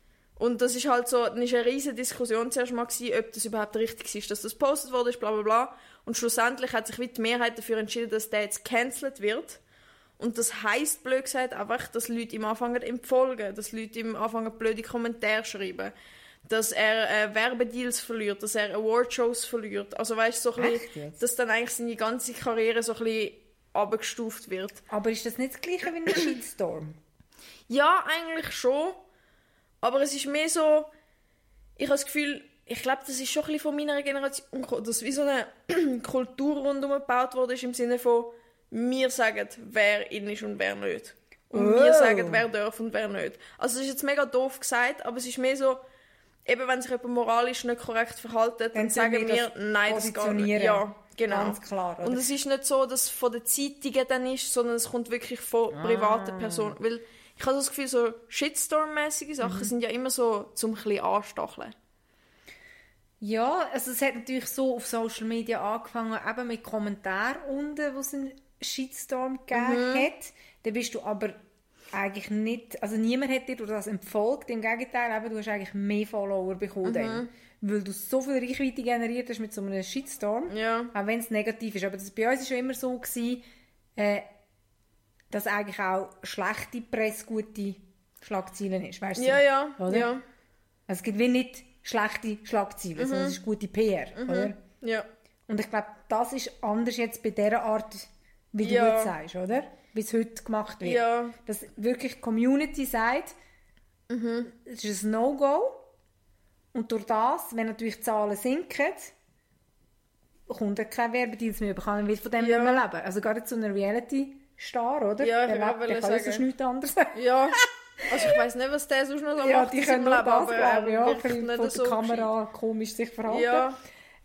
[SPEAKER 2] Und das ist halt so, dann ist eine riesige Diskussion zuerst mal gewesen, ob das überhaupt richtig ist, dass das gepostet wurde, bla bla bla. Und schlussendlich hat sich die Mehrheit dafür entschieden, dass der jetzt gecancelt wird. Und das heisst, blöd gesagt, einfach, dass Leute ihm anfangen zu folgen, dass Leute ihm anfangen blöde Kommentare zu schreiben, dass er Werbedeals verliert, dass er Awardshows verliert. Also weißt du, so ein bisschen, dass dann eigentlich seine ganze Karriere so ein bisschen abgestuft wird.
[SPEAKER 1] Aber ist das nicht das Gleiche wie ein Shitstorm?
[SPEAKER 2] Ja, eigentlich schon. Aber es ist mehr so, ich habe das Gefühl, ich glaube, das ist schon ein bisschen von meiner Generation gekommen, dass wie so eine Kultur rundherum gebaut wurde, im Sinne von, wir sagen, wer in ist und wer nicht. Und wir sagen, wer darf und wer nicht. Also es ist jetzt mega doof gesagt, aber es ist mehr so, eben wenn sich jemand moralisch nicht korrekt verhält, dann sagen wir, nein, das geht nicht. Ja, genau.
[SPEAKER 1] Ganz klar. Oder?
[SPEAKER 2] Und es ist nicht so, dass es von den Zeitungen dann ist, sondern es kommt wirklich von privaten Personen. Weil ich habe das Gefühl, so Shitstorm-mäßige Sachen sind ja immer so zum ein bisschen anstacheln.
[SPEAKER 1] Ja, also es hat natürlich so auf Social Media angefangen, eben mit Kommentaren unten, wo es einen Shitstorm gegeben hat. Dann bist du aber eigentlich nicht, also niemand hat dir das entfolgt, im Gegenteil, eben, du hast eigentlich mehr Follower bekommen dann, weil du so viel Reichweite generiert hast mit so einem Shitstorm, auch wenn es negativ ist. Aber das bei uns war schon immer so gewesen, dass eigentlich auch schlechte Presse gute Schlagzeilen ist, weißt du?
[SPEAKER 2] Ja.
[SPEAKER 1] Also es gibt wie nicht schlechte Schlagzeilen, sondern es ist gute PR, oder?
[SPEAKER 2] Ja.
[SPEAKER 1] Und ich glaube, das ist anders jetzt bei dieser Art, wie du jetzt sagst, oder? Wie es heute gemacht wird.
[SPEAKER 2] Ja.
[SPEAKER 1] Dass wirklich die Community sagt, es ist ein No-Go. Und durch das, wenn natürlich die Zahlen sinken, kommt dann kein Werbedeals mehr. Man kann von dem nicht mehr leben. Also gerade zu einer Reality-Star, oder?
[SPEAKER 2] Ja,
[SPEAKER 1] der kann sonst nichts anderes.
[SPEAKER 2] Ja. Also ich weiss nicht, was der sonst noch so
[SPEAKER 1] ja,
[SPEAKER 2] macht.
[SPEAKER 1] Die können nur das, glaube ich. Ja,
[SPEAKER 2] wirklich
[SPEAKER 1] von der
[SPEAKER 2] so
[SPEAKER 1] Kamera komisch sich verhalten.
[SPEAKER 2] Ja.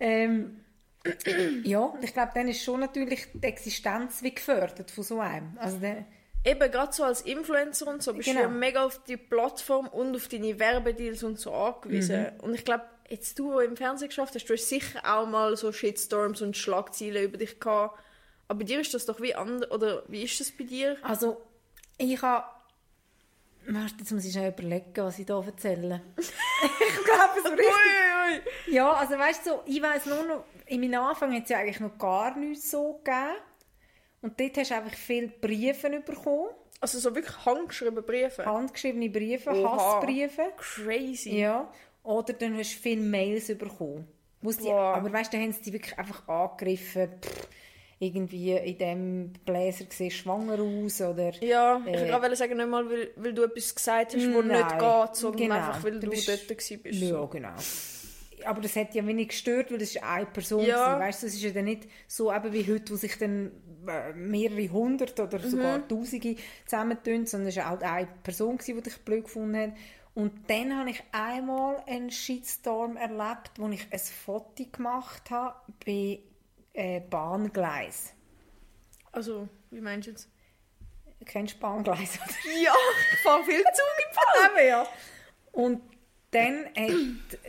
[SPEAKER 1] Ja, ich glaube, dann ist schon natürlich die Existenz wie gefördert von so einem. Also
[SPEAKER 2] eben, gerade so als Influencer und so, bist du ja mega auf die Plattform und auf deine Werbedeals und so angewiesen. Und ich glaube, jetzt du, der im Fernsehen geschafft hast, du hast sicher auch mal so Shitstorms und Schlagzeilen über dich gehabt. Aber bei dir ist das doch wie anders, oder wie ist das bei dir?
[SPEAKER 1] Also, ich habe... Warte, jetzt muss ich schnell überlegen, was ich hier erzähle. Ich glaube, so richtig... Ja, also weißt du, so, ich weiss nur noch, in meinem Anfang hat es ja eigentlich noch gar nichts so gegeben. Und dort hast du einfach viele Briefe bekommen.
[SPEAKER 2] Also so wirklich handgeschriebene Briefe?
[SPEAKER 1] Handgeschriebene Briefe,
[SPEAKER 2] Oha.
[SPEAKER 1] Hassbriefe.
[SPEAKER 2] Crazy.
[SPEAKER 1] Ja. Oder dann hast du viele Mails bekommen. Aber weißt du, da haben sie dich wirklich einfach angegriffen. Irgendwie in diesem Bläser siehst schwanger aus. Oder,
[SPEAKER 2] ja, ich wollte sagen, nicht mal, weil du etwas gesagt hast, das nicht geht, sondern einfach, weil du dort warst.
[SPEAKER 1] Ja, genau. Aber das hat ja wenig gestört, weil das ist eine Person war. Weißt du, es ist ja dann nicht so eben wie heute, wo sich dann mehrere hundert oder sogar Tausende zusammentun, sondern es war auch eine Person, die dich blöd gefunden hat. Und dann habe ich einmal einen Shitstorm erlebt, wo ich ein Foto gemacht habe bei Bahngleis.
[SPEAKER 2] Also, wie meinst du jetzt?
[SPEAKER 1] Kennst du Bahngleis?
[SPEAKER 2] Ja, ich fahre viel Zug im
[SPEAKER 1] ja. Und dann hat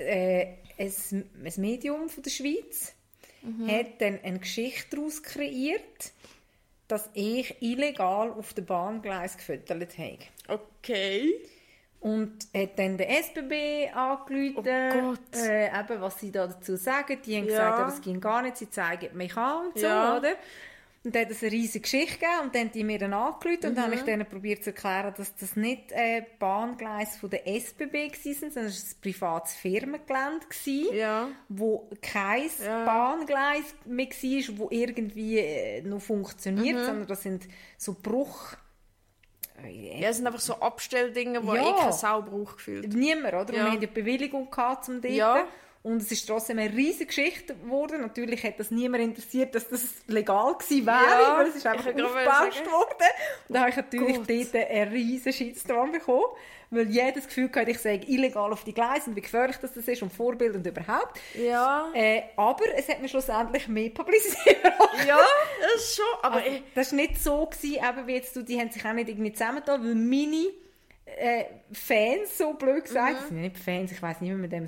[SPEAKER 1] ein Medium von der Schweiz hat dann eine Geschichte daraus kreiert, dass ich illegal auf der Bahngleis gefüttert habe.
[SPEAKER 2] Okay.
[SPEAKER 1] Und hat dann den SBB angerufen, eben, was sie da dazu sagen. Die haben gesagt, das ging gar nicht, sie zeigen mich an und so, oder? Und dann hat es eine riesige Geschichte gegeben und dann haben die mir dann angerufen und dann habe ich denen probiert zu erklären, dass das nicht Bahngleis von der SBB war, sondern es war ein privates Firmengelände, wo kein Bahngleis mehr war, wo irgendwie noch funktioniert, sondern das sind so Bruch...
[SPEAKER 2] Ja, es sind einfach so Abstelldinge, die keine Sau braucht, gefühlt.
[SPEAKER 1] Niemand, oder? Und wir hatten die Bewilligung gehabt, um dort.
[SPEAKER 2] Ja.
[SPEAKER 1] Und es ist trotzdem eine riesige Geschichte geworden. Natürlich hat das niemand interessiert, dass das legal gewesen wäre, weil es ist einfach aufgebauscht worden. Und da habe ich natürlich dort einen riesigen Shitstorm bekommen, weil jeder das Gefühl hatte, ich sage illegal auf die Gleise und wie gefährlich das ist und Vorbild und überhaupt.
[SPEAKER 2] Ja.
[SPEAKER 1] Aber es hat mir schlussendlich mehr publiziert.
[SPEAKER 2] Ja, das ist schon. Aber
[SPEAKER 1] also, das war nicht so gewesen, eben wie jetzt die haben sich auch nicht irgendwie zusammengetan, weil meine Fans, so blöd gesagt, das sind nicht Fans, ich weiss nicht, wie man dem sagt,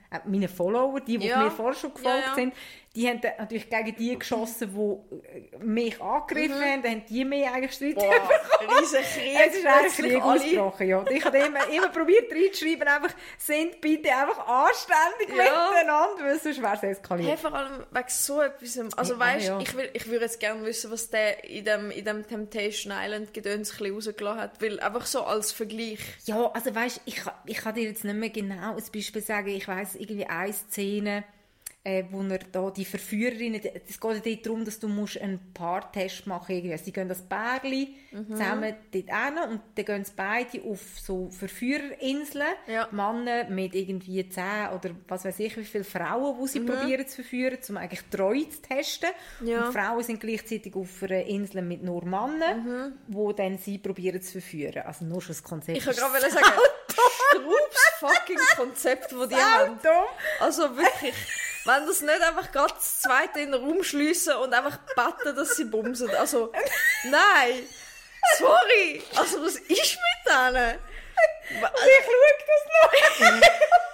[SPEAKER 1] meine Follower, die mir vorher schon gefolgt sind, die haben natürlich gegen die geschossen, die mich angegriffen haben, dann haben die mich eigentlich Streit bekommen.
[SPEAKER 2] Riesen Krieg.
[SPEAKER 1] Es ist eigentlich Krieg ausgebrochen, ja. Und ich habe immer probiert reinzuschreiben, einfach, sind bitte einfach anständig miteinander, weil sonst wäre es eskaliert.
[SPEAKER 2] Hey, vor allem wegen so etwas. Also weißt, ich würde jetzt gerne wissen, was der in dem Temptation Island Gedöns ein bisschen rausgelassen hat, weil einfach so als Vergleich.
[SPEAKER 1] Ja, also weißt, ich kann dir jetzt nicht mehr genau ein Beispiel sagen, ich weiss irgendwie eine Szene, wo er da die Verführerinnen, es geht ja darum, dass du musst einen Paartest machen musst. Also sie gehen das Pärchen zusammen dort hin und dann gehen sie beide auf so Verführerinseln, Männer mit irgendwie 10 oder was weiß ich wie viele Frauen, die sie probieren zu verführen, um eigentlich Treue zu testen. Und die Frauen sind gleichzeitig auf einer Insel mit nur Männern, die dann sie probieren zu verführen. Also nur schon das Konzept.
[SPEAKER 2] Ich kann gerade sagen, Strups fucking Konzept, das die haben. Also wirklich... Wenn das nicht einfach gerade das Zweite in den Raum schliessen und einfach beten, dass sie bumsen. Also, nein. Sorry. Also, was ist mit denen?
[SPEAKER 1] Ich schaue das noch.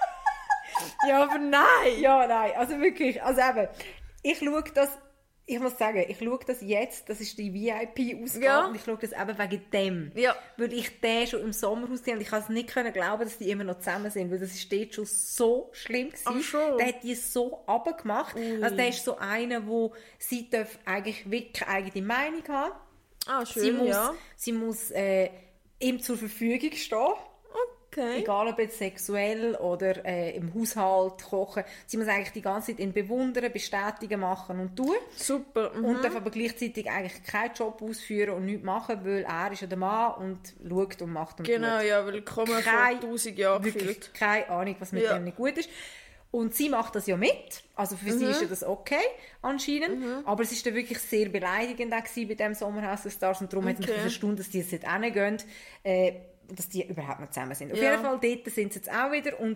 [SPEAKER 2] Ja, aber nein.
[SPEAKER 1] Ja, nein. Also wirklich. Also eben, ich schaue das... Ich muss sagen, ich schaue das jetzt, das ist die VIP-Ausgabe, und ich schaue das eben wegen dem. Ja. Weil ich den schon im Sommerhaus gesehen habe, und ich kann es nicht glauben, dass die immer noch zusammen sind, weil das ist dort schon so schlimm gewesen.
[SPEAKER 2] Ach schon.
[SPEAKER 1] Der hat die so runtergemacht. Also der ist so einer, wo sie darf eigentlich wirklich keine eigene Meinung haben.
[SPEAKER 2] Ah, schön,
[SPEAKER 1] sie muss ihm zur Verfügung stehen.
[SPEAKER 2] Okay.
[SPEAKER 1] Egal ob jetzt sexuell oder im Haushalt kochen. Sie muss eigentlich die ganze Zeit ihn bewundern, bestätigen, machen und tun.
[SPEAKER 2] Super.
[SPEAKER 1] Und darf aber gleichzeitig eigentlich keinen Job ausführen und nichts machen, weil er ist ja der Mann und schaut und macht und
[SPEAKER 2] genau,
[SPEAKER 1] tut.
[SPEAKER 2] Ja, willkommen vor 1000 Jahren gefühlt.
[SPEAKER 1] Keine Ahnung, was mit dem nicht gut ist. Und sie macht das ja mit. Also für sie ist ja das okay, anscheinend. Aber es war dann wirklich sehr beleidigend bei diesem Sommerhaus der Stars. Und darum hat es mich verstanden, dass die jetzt nicht hingehen, dass die überhaupt noch zusammen sind. Auf jeden Fall, dort sind sie jetzt auch wieder. Und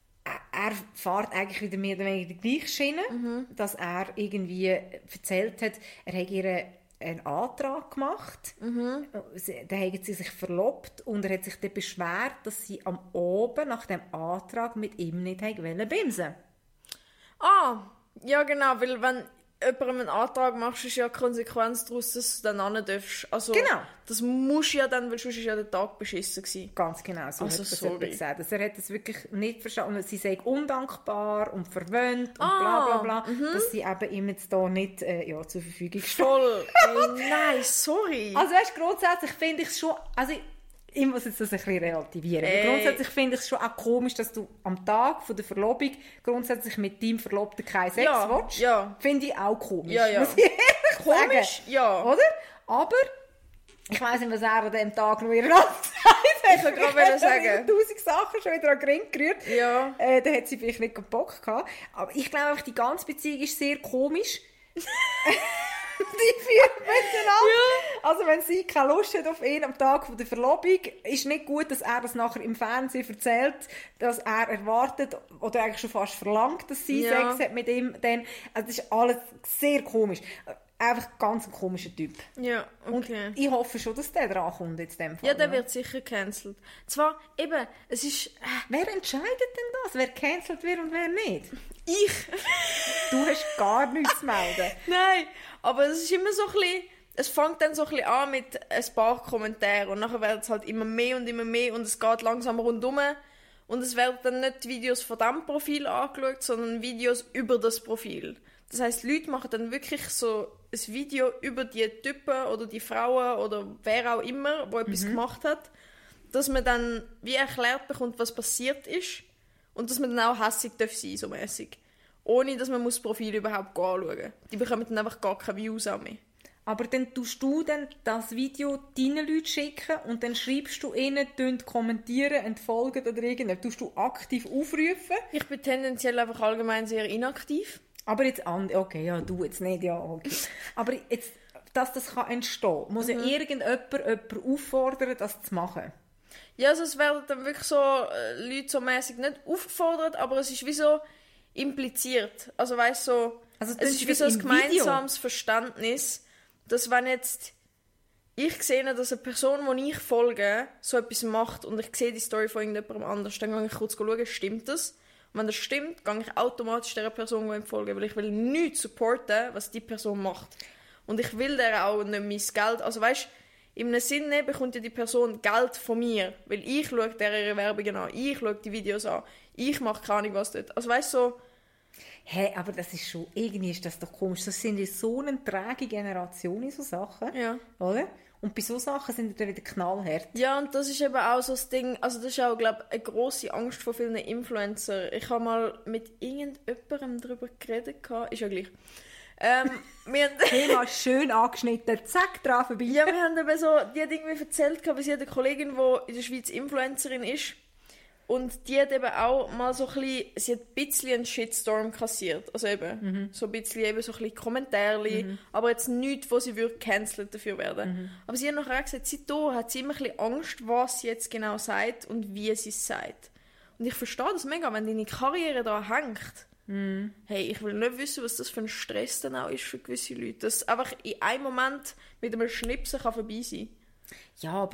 [SPEAKER 1] er fährt eigentlich wieder mehr oder weniger die gleiche Schiene, dass er irgendwie erzählt hat, er hat ihr einen Antrag gemacht. Dann haben sie sich verlobt und er hat sich dann beschwert, dass sie am Abend nach dem Antrag mit ihm nicht bimsen wollten.
[SPEAKER 2] Ah, ja genau, weil wenn jemandem einen Antrag machst, ist ja die Konsequenz daraus, dass du dann hin darfst. Also,
[SPEAKER 1] genau.
[SPEAKER 2] Das musst du ja dann, weil sonst war ja der Tag beschissen gewesen.
[SPEAKER 1] Ganz genau, so
[SPEAKER 2] also,
[SPEAKER 1] hat das gesagt. Also, er hat das wirklich nicht verstanden. Sie sei undankbar und verwöhnt und bla bla bla, dass sie eben ihm jetzt da nicht zur Verfügung steht.
[SPEAKER 2] Voll. Nein, sorry.
[SPEAKER 1] Also weißt, grundsätzlich finde ich es schon... Also, ich muss jetzt das ein bisschen relativieren. Aber grundsätzlich finde ich es schon auch komisch, dass du am Tag von der Verlobung grundsätzlich mit deinem Verlobten keinen Sex willst. Ja. Finde ich auch komisch.
[SPEAKER 2] Ja.
[SPEAKER 1] Muss ich ehrlich
[SPEAKER 2] komisch,
[SPEAKER 1] sagen.
[SPEAKER 2] ja.
[SPEAKER 1] Oder? Aber ich weiss nicht, was er an diesem Tag noch ihrer gesagt hat.
[SPEAKER 2] Ich kann gerade sagen.
[SPEAKER 1] 1000 Sachen schon wieder an den Ring gerührt.
[SPEAKER 2] Ja.
[SPEAKER 1] Da hat sie vielleicht nicht Bock gehabt. Aber ich glaube, die ganze Beziehung ist sehr komisch. Die vier miteinander. Ja. Also wenn sie keine Lust hat auf ihn am Tag der Verlobung, ist nicht gut, dass er das nachher im Fernsehen erzählt, dass er erwartet oder eigentlich schon fast verlangt, dass sie Sex hat mit ihm. Dann, also das ist alles sehr komisch. Einfach ganz ein komischer Typ.
[SPEAKER 2] Ja, okay.
[SPEAKER 1] Und ich hoffe schon, dass der dran kommt jetzt in dem Fall.
[SPEAKER 2] Ja, der wird sicher gecancelt. Zwar, eben, es ist...
[SPEAKER 1] Wer entscheidet denn das? Wer gecancelt wird und wer nicht?
[SPEAKER 2] Ich!
[SPEAKER 1] Du hast gar nichts zu melden.
[SPEAKER 2] Nein, aber es ist immer so ein bisschen... Es fängt dann so ein bisschen an mit ein paar Kommentaren und nachher werden es halt immer mehr und es geht langsam rundum. Und es werden dann nicht die Videos von diesem Profil angeschaut, sondern Videos über das Profil. Das heisst, Leute machen dann wirklich so ein Video über die Typen oder die Frauen oder wer auch immer, der etwas gemacht hat, dass man dann wie erklärt bekommt, was passiert ist und dass man dann auch hässig darf sein, so mäßig. Ohne, dass man das Profil überhaupt anschauen muss. Die bekommen dann einfach gar keine Views an mehr.
[SPEAKER 1] Aber dann tust du dann das Video deinen Leuten schicken und dann schreibst du ihnen, kommentieren, entfolgen oder irgendetwas. Tust du aktiv aufrufen?
[SPEAKER 2] Ich bin tendenziell einfach allgemein sehr inaktiv.
[SPEAKER 1] Aber jetzt, okay, ja, du jetzt nicht, ja, okay. Aber jetzt, dass das entstehen kann, muss ja jemanden auffordern, das zu machen.
[SPEAKER 2] Ja, also es werden dann wirklich so Leute so mäßig nicht aufgefordert, aber es ist wie so impliziert. Also weißt so, es ist wie so ein gemeinsames Verständnis, dass wenn jetzt ich sehe, dass eine Person, die ich folge, so etwas macht und ich sehe die Story von irgendjemandem anders, dann gehe ich kurz schauen, stimmt das? Und wenn das stimmt, gehe ich automatisch dieser Person entfolgen, weil ich will nichts supporten, was die Person macht. Und ich will der auch nicht mein Geld, also weißt, in einem Sinne bekommt ja die Person Geld von mir, weil ich schaue der ihre Werbungen an, ich schaue die Videos an, ich mache keine Ahnung was dort. Also weißt du, so...
[SPEAKER 1] Hey, aber das ist schon, irgendwie ist das doch komisch. Das sind ja so eine träge Generation in so Sachen, oder? Und bei so Sachen sind die dann wieder knallhart.
[SPEAKER 2] Ja, und das ist eben auch so das Ding, also das ist auch, glaube ich, eine grosse Angst von vielen Influencern. Ich habe mal mit irgendjemandem darüber geredet, ist ja gleich.
[SPEAKER 1] Thema schön angeschnitten, zack, drauf vorbei.
[SPEAKER 2] Ja, wir haben eben so, die hat irgendwie erzählt, wie sie hat eine Kollegin, die in der Schweiz Influencerin ist. Und die hat eben auch mal so ein bisschen, sie hat ein bisschen einen Shitstorm kassiert. Also eben, so ein bisschen eben so ein bisschen Kommentare, aber jetzt nichts, wo sie cancelled dafür werden. Aber sie hat nachher gesagt, seitdem hat sie immer ein bisschen Angst, was sie jetzt genau sagt und wie sie es sagt. Und ich verstehe das mega, wenn deine Karriere da hängt. Hey, ich will nicht wissen, was das für ein Stress dann auch ist für gewisse Leute. Dass einfach in einem Moment mit einem Schnipsen kann vorbei sein.
[SPEAKER 1] Ja, aber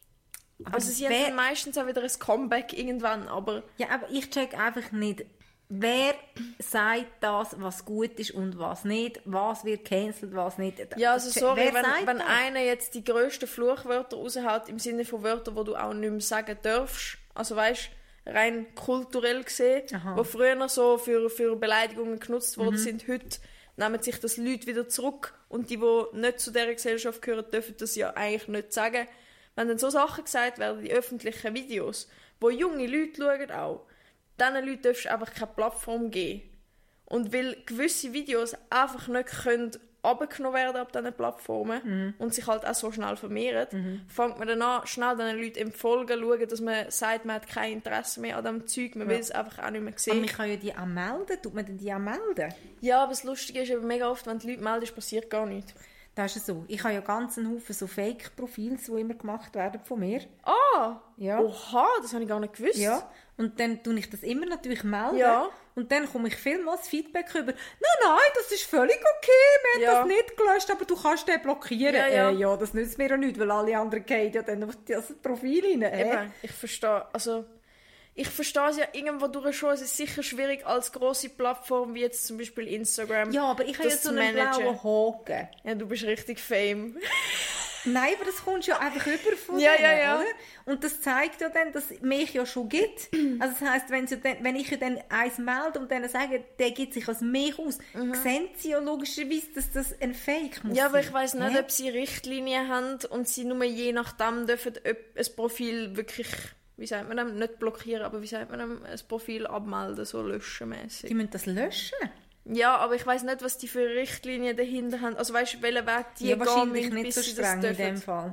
[SPEAKER 2] also sie haben dann meistens auch wieder ein Comeback irgendwann, aber...
[SPEAKER 1] Ja, aber ich check einfach nicht, wer sagt das, was gut ist und was nicht, was wird cancelled, was nicht.
[SPEAKER 2] Ja, also sorry, wenn einer jetzt die grössten Fluchwörter raushaut, im Sinne von Wörtern, die du auch nicht mehr sagen darfst, also weißt, rein kulturell gesehen, wo früher so für Beleidigungen genutzt worden sind, heute nehmen sich das Leute wieder zurück und die nicht zu dieser Gesellschaft gehören, dürfen das ja eigentlich nicht sagen. Wenn dann so Sachen gesagt werden, die öffentlichen Videos, wo junge Leute schauen auch, diesen Leuten darfst du einfach keine Plattform geben. Und weil gewisse Videos einfach nicht runtergenommen werden ab diesen Plattformen und sich halt auch so schnell vermehren, fängt man dann an, schnell diesen Leuten empfolgen, schauen, dass man sagt, man hat kein Interesse mehr an diesem Zeug, man will es einfach auch nicht mehr sehen.
[SPEAKER 1] Aber man kann ja die auch melden, tut man denn die auch melden?
[SPEAKER 2] Ja, aber das Lustige ist eben mega oft, wenn die Leute melden, passiert gar nichts.
[SPEAKER 1] Das ist so. Ich habe ja ganz einen Haufen so Fake-Profile, die immer gemacht werden von mir.
[SPEAKER 2] Ah!
[SPEAKER 1] Ja.
[SPEAKER 2] Oha, das habe ich gar nicht gewusst.
[SPEAKER 1] Ja, und dann tue ich das immer natürlich melden.
[SPEAKER 2] Ja.
[SPEAKER 1] Und dann komme ich vielmals Feedback über, nein, das ist völlig okay, wir haben das nicht gelöscht, aber du kannst den blockieren. Ja, das nützt mir auch nicht, weil alle anderen gehen ja dann auf das Profil rein.
[SPEAKER 2] Eben, ich verstehe, also... Ich verstehe es ja irgendwo durch schon. Es ist sicher schwierig als grosse Plattform wie jetzt zum Beispiel Instagram.
[SPEAKER 1] Ja, aber ich habe jetzt so einen blauen Haken.
[SPEAKER 2] Ja, du bist richtig fame.
[SPEAKER 1] Nein, aber das kommt ja einfach über von
[SPEAKER 2] ja,
[SPEAKER 1] denen,
[SPEAKER 2] ja.
[SPEAKER 1] Oder? Und das zeigt ja dann, dass es mich ja schon gibt. Also das heisst, wenn ich ja dann eins melde und denen sage, der gibt sich als mich aus, sehen sie ja logischerweise, dass das ein Fake muss sein.
[SPEAKER 2] Ja, aber ich weiss nicht, ob sie Richtlinien haben und sie nur je nachdem dürfen ein Profil wirklich... Wie sagt man das? Nicht blockieren, aber wie sagt man das? Ein Profil abmelden, so löschenmäßig.
[SPEAKER 1] Die müssen das löschen?
[SPEAKER 2] Ja, aber ich weiss nicht, was die für Richtlinien dahinter haben. Also weißt du, welchen Weg die
[SPEAKER 1] gehen wahrscheinlich
[SPEAKER 2] müssen,
[SPEAKER 1] nicht so streng in dem Fall.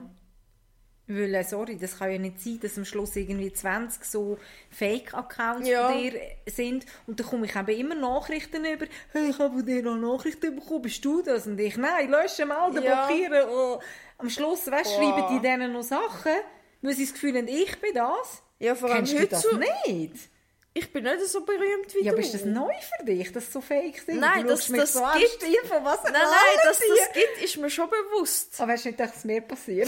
[SPEAKER 1] Weil, sorry, das kann ja nicht sein, dass am Schluss irgendwie 20 so Fake-Accounts von dir sind. Und dann komme ich eben immer Nachrichten über. Hey, ich habe von dir noch Nachrichten bekommen, bist du das? Und ich, nein, löschen, melden, blockieren. Oh. Am Schluss, weißt, schreiben die denen noch Sachen, weil sie das Gefühl haben, ich bin das.
[SPEAKER 2] Ja, vor allem
[SPEAKER 1] kennst du das nicht?
[SPEAKER 2] Ich bin nicht so berühmt wie du.
[SPEAKER 1] Ja, aber ist das neu für dich, dass so fake sind?
[SPEAKER 2] Nein, dass das
[SPEAKER 1] so
[SPEAKER 2] gibt.
[SPEAKER 1] Dass
[SPEAKER 2] das gibt, ist mir schon bewusst.
[SPEAKER 1] Aber weißt du nicht, dass es mir passiert?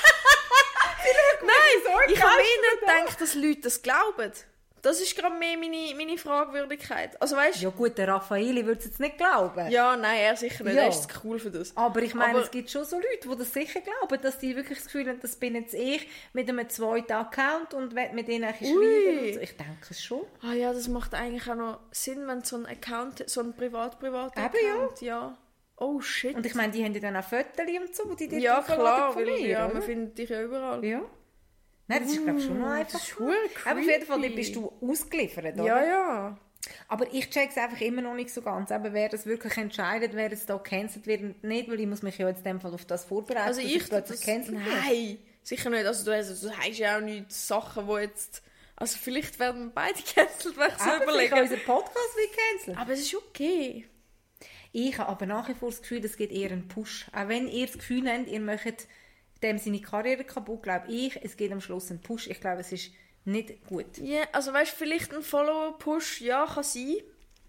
[SPEAKER 2] Nein, ich habe mir nicht gedacht, dass Leute das glauben. Das ist gerade mehr meine Fragwürdigkeit. Also, weißt,
[SPEAKER 1] ja gut, der Raffaele würde es jetzt nicht glauben.
[SPEAKER 2] Ja, nein, er sicher nicht.
[SPEAKER 1] Ja.
[SPEAKER 2] Er ist zu cool für das.
[SPEAKER 1] Aber ich meine, es gibt schon so Leute, die das sicher glauben, dass die wirklich das Gefühl haben, das bin jetzt ich mit einem zweiten Account und will mit denen schreiben. Und so. Ich denke es schon.
[SPEAKER 2] Ah ja, das macht eigentlich auch noch Sinn, wenn so ein Account, so ein privat-Account, ja. Oh shit.
[SPEAKER 1] Und ich meine, die haben ja dann auch Fotos und so, die dir
[SPEAKER 2] ja, klar,
[SPEAKER 1] von mir,
[SPEAKER 2] ja, man findet dich ja überall.
[SPEAKER 1] Ja. Nein, das ist, glaube ich, schon noch einfach.
[SPEAKER 2] Das ist creepy.
[SPEAKER 1] Aber auf jeden Fall bist du ausgeliefert, oder?
[SPEAKER 2] Ja, ja.
[SPEAKER 1] Aber ich check's einfach immer noch nicht so ganz, eben, wer das wirklich entscheidet, wer jetzt da gecancelt wird und nicht, weil ich muss mich ja jetzt in dem Fall auf das vorbereiten,
[SPEAKER 2] also
[SPEAKER 1] dass ich plötzlich gecancelt werde.
[SPEAKER 2] Nein, sicher nicht. Also du hast ja auch nicht Sachen, die jetzt... Also vielleicht werden wir beide gecancelt, wenn ich so überlege.
[SPEAKER 1] Aber unser Podcast wird gecancelt.
[SPEAKER 2] Aber es ist okay.
[SPEAKER 1] Ich habe aber nach wie vor das Gefühl, es gibt eher einen Push. Auch wenn ihr das Gefühl habt, ihr möchtet dem seine Karriere kaputt, glaube ich, es geht am Schluss einen Push. Ich glaube, es ist nicht gut.
[SPEAKER 2] Ja, also weißt du, vielleicht ein Follower-Push, ja, kann sein.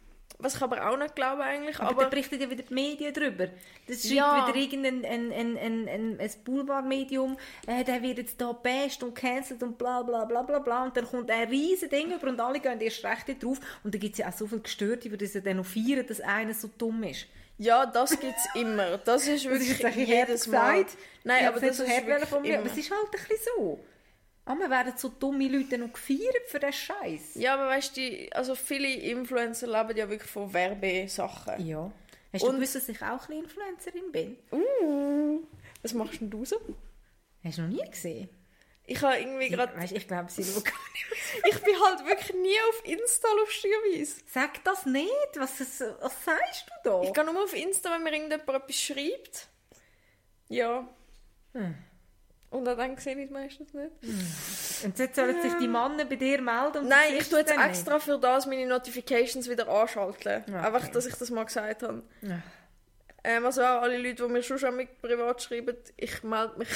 [SPEAKER 2] was ich aber auch nicht glaube eigentlich.
[SPEAKER 1] Aber da berichten ja wieder die Medien drüber. Das schreibt wieder irgendein ein Boulevardmedium, der wird jetzt da best und cancelled und bla bla bla bla bla. Und dann kommt ein riesen Ding über und alle gehen erst recht drauf. Und dann gibt es ja auch so viele Gestörte, die das ja dann noch feiern, dass einer so dumm ist.
[SPEAKER 2] Ja, das gibt es immer. Das ist wirklich
[SPEAKER 1] das ist
[SPEAKER 2] jedes Mal. Nein, aber das ist wirklich
[SPEAKER 1] von mir. Aber es ist halt ein bisschen so. Aber werden so dumme Leute noch gefeiert für den Scheiß.
[SPEAKER 2] Ja, aber weißt du, also viele Influencer leben ja wirklich von Werbesachen.
[SPEAKER 1] Ja. Hast du gewusst, dass ich auch ein bisschen Influencerin bin?
[SPEAKER 2] Was machst denn du so?
[SPEAKER 1] Hast du noch nie gesehen?
[SPEAKER 2] Ich habe irgendwie gerade...
[SPEAKER 1] Ich glaube, sie schaut gar nicht.
[SPEAKER 2] Ich bin halt wirklich nie auf Insta, lustigerweise.
[SPEAKER 1] Sag das nicht. Was sagst du da?
[SPEAKER 2] Ich gehe nur auf Insta, wenn mir irgendjemand etwas schreibt. Ja. Und dann sehe ich es meistens nicht.
[SPEAKER 1] Und jetzt sollen sich die Männer bei dir melden?
[SPEAKER 2] Nein, ich tue jetzt extra für das meine Notifications wieder anschalten.
[SPEAKER 1] Okay.
[SPEAKER 2] Einfach, dass ich das mal gesagt habe.
[SPEAKER 1] Ja.
[SPEAKER 2] Also auch alle Leute, die mir schon mit privat schreiben, ich melde mich.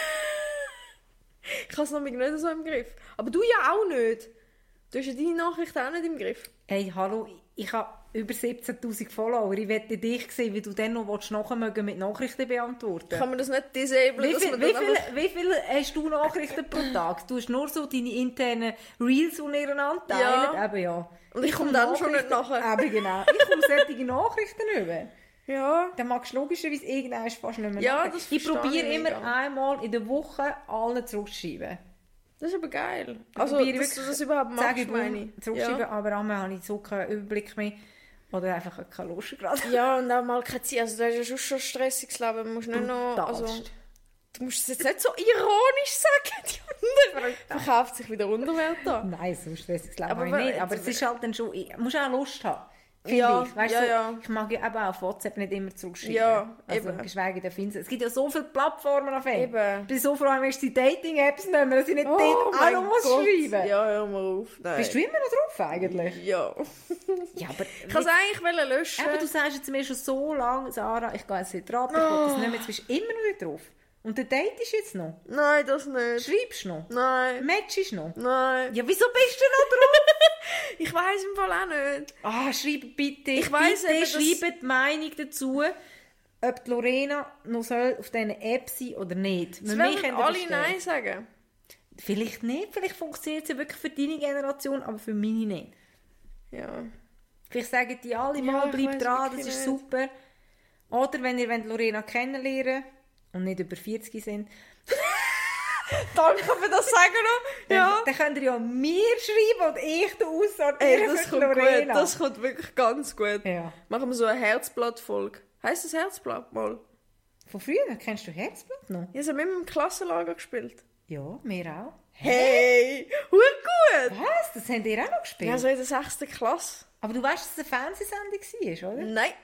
[SPEAKER 2] Ich habe es nämlich nicht so im Griff. Aber du ja auch nicht. Du hast ja deine Nachrichten auch nicht im Griff.
[SPEAKER 1] Hey, hallo, ich habe über 17'000 Follower. Ich wette dich sehen, wie du dann noch nachher mit Nachrichten beantworten.
[SPEAKER 2] Kann man das nicht disablen?
[SPEAKER 1] Wie viel hast du Nachrichten pro Tag? Du hast nur so deine internen Reels untereinander teilen.
[SPEAKER 2] Ja.
[SPEAKER 1] Eben, ja.
[SPEAKER 2] Und ich komme dann schon nicht nachher.
[SPEAKER 1] Eben, genau. Ich komme solche Nachrichten über.
[SPEAKER 2] Ja.
[SPEAKER 1] Dann magst du logischerweise irgendwann fast nicht mehr
[SPEAKER 2] Ja,
[SPEAKER 1] nachher. Ich probiere immer einmal in der Woche allen zurückzuschreiben.
[SPEAKER 2] Das ist aber geil. Also, dass du das überhaupt machst, meine ich.
[SPEAKER 1] Zurückschreiben, ja. Aber einmal habe ich so keinen Überblick mehr. Oder einfach keine Lust gerade.
[SPEAKER 2] Ja, und auch mal keine Zeit. Also, du hast ja schon ein stressiges Leben. Du musst nicht noch... Also, du musst es jetzt nicht so ironisch sagen. Die Hunde verkauft sich wieder Unterwert da.
[SPEAKER 1] Nein, so ein stressiges Leben habe ich nicht. Aber es ist halt dann schon... Du musst auch Lust haben.
[SPEAKER 2] Ja,
[SPEAKER 1] ich. Weißt,
[SPEAKER 2] ja.
[SPEAKER 1] Ich mag ja eben auf WhatsApp nicht immer zurückschreiben.
[SPEAKER 2] Ja,
[SPEAKER 1] also,
[SPEAKER 2] eben.
[SPEAKER 1] Geschweige denn Finster. Es gibt ja so viele Plattformen auf
[SPEAKER 2] eben.
[SPEAKER 1] Ich bin so froh, wenn ich die Dating-Apps nehmen, dass ich nicht dort auch noch muss schreiben.
[SPEAKER 2] Ja, hör mal auf. Nein.
[SPEAKER 1] Bist du immer noch drauf eigentlich?
[SPEAKER 2] Ja.
[SPEAKER 1] Ja, aber...
[SPEAKER 2] Ich kann es eigentlich löschen.
[SPEAKER 1] Aber du sagst jetzt mir schon so lange, Sarah, ich gehe jetzt nicht drauf, ich will das nicht mehr. Jetzt bist du immer noch nicht drauf. Und der Date ist jetzt noch?
[SPEAKER 2] Nein, das nicht.
[SPEAKER 1] Schreibst du noch?
[SPEAKER 2] Nein.
[SPEAKER 1] Matchst du noch?
[SPEAKER 2] Nein.
[SPEAKER 1] Ja, wieso bist du noch drauf?
[SPEAKER 2] Ich weiss im Fall auch nicht.
[SPEAKER 1] Schreib bitte.
[SPEAKER 2] Ich weiss
[SPEAKER 1] bitte
[SPEAKER 2] eben,
[SPEAKER 1] schreib die Meinung dazu, ob die Lorena noch soll auf diesen App sein oder nicht.
[SPEAKER 2] Es werden alle Nein sagen.
[SPEAKER 1] Vielleicht nicht. Vielleicht funktioniert es ja wirklich für deine Generation, aber für meine nicht.
[SPEAKER 2] Ja.
[SPEAKER 1] Vielleicht sagen die alle mal, bleib dran, das ist super. Oder wenn ihr Lorena kennenlernen und nicht über 40 sind.
[SPEAKER 2] Danke für das Sagen noch. Ja.
[SPEAKER 1] Dann könnt ihr ja mir schreiben und ich da aussortieren
[SPEAKER 2] das kommt Lorena. Gut. Das kommt wirklich ganz gut.
[SPEAKER 1] Ja.
[SPEAKER 2] Machen wir so eine Herzblatt-Folge. Heisst das Herzblatt mal?
[SPEAKER 1] Von früher? Kennst du Herzblatt noch?
[SPEAKER 2] Ja, sie haben immer im Klassenlager gespielt.
[SPEAKER 1] Ja, wir auch.
[SPEAKER 2] Hey, gut!
[SPEAKER 1] Was? Das haben ihr auch noch gespielt?
[SPEAKER 2] Ja, so in der 6. Klasse.
[SPEAKER 1] Aber du weißt, dass es eine Fernsehsendung war, oder?
[SPEAKER 2] Nein.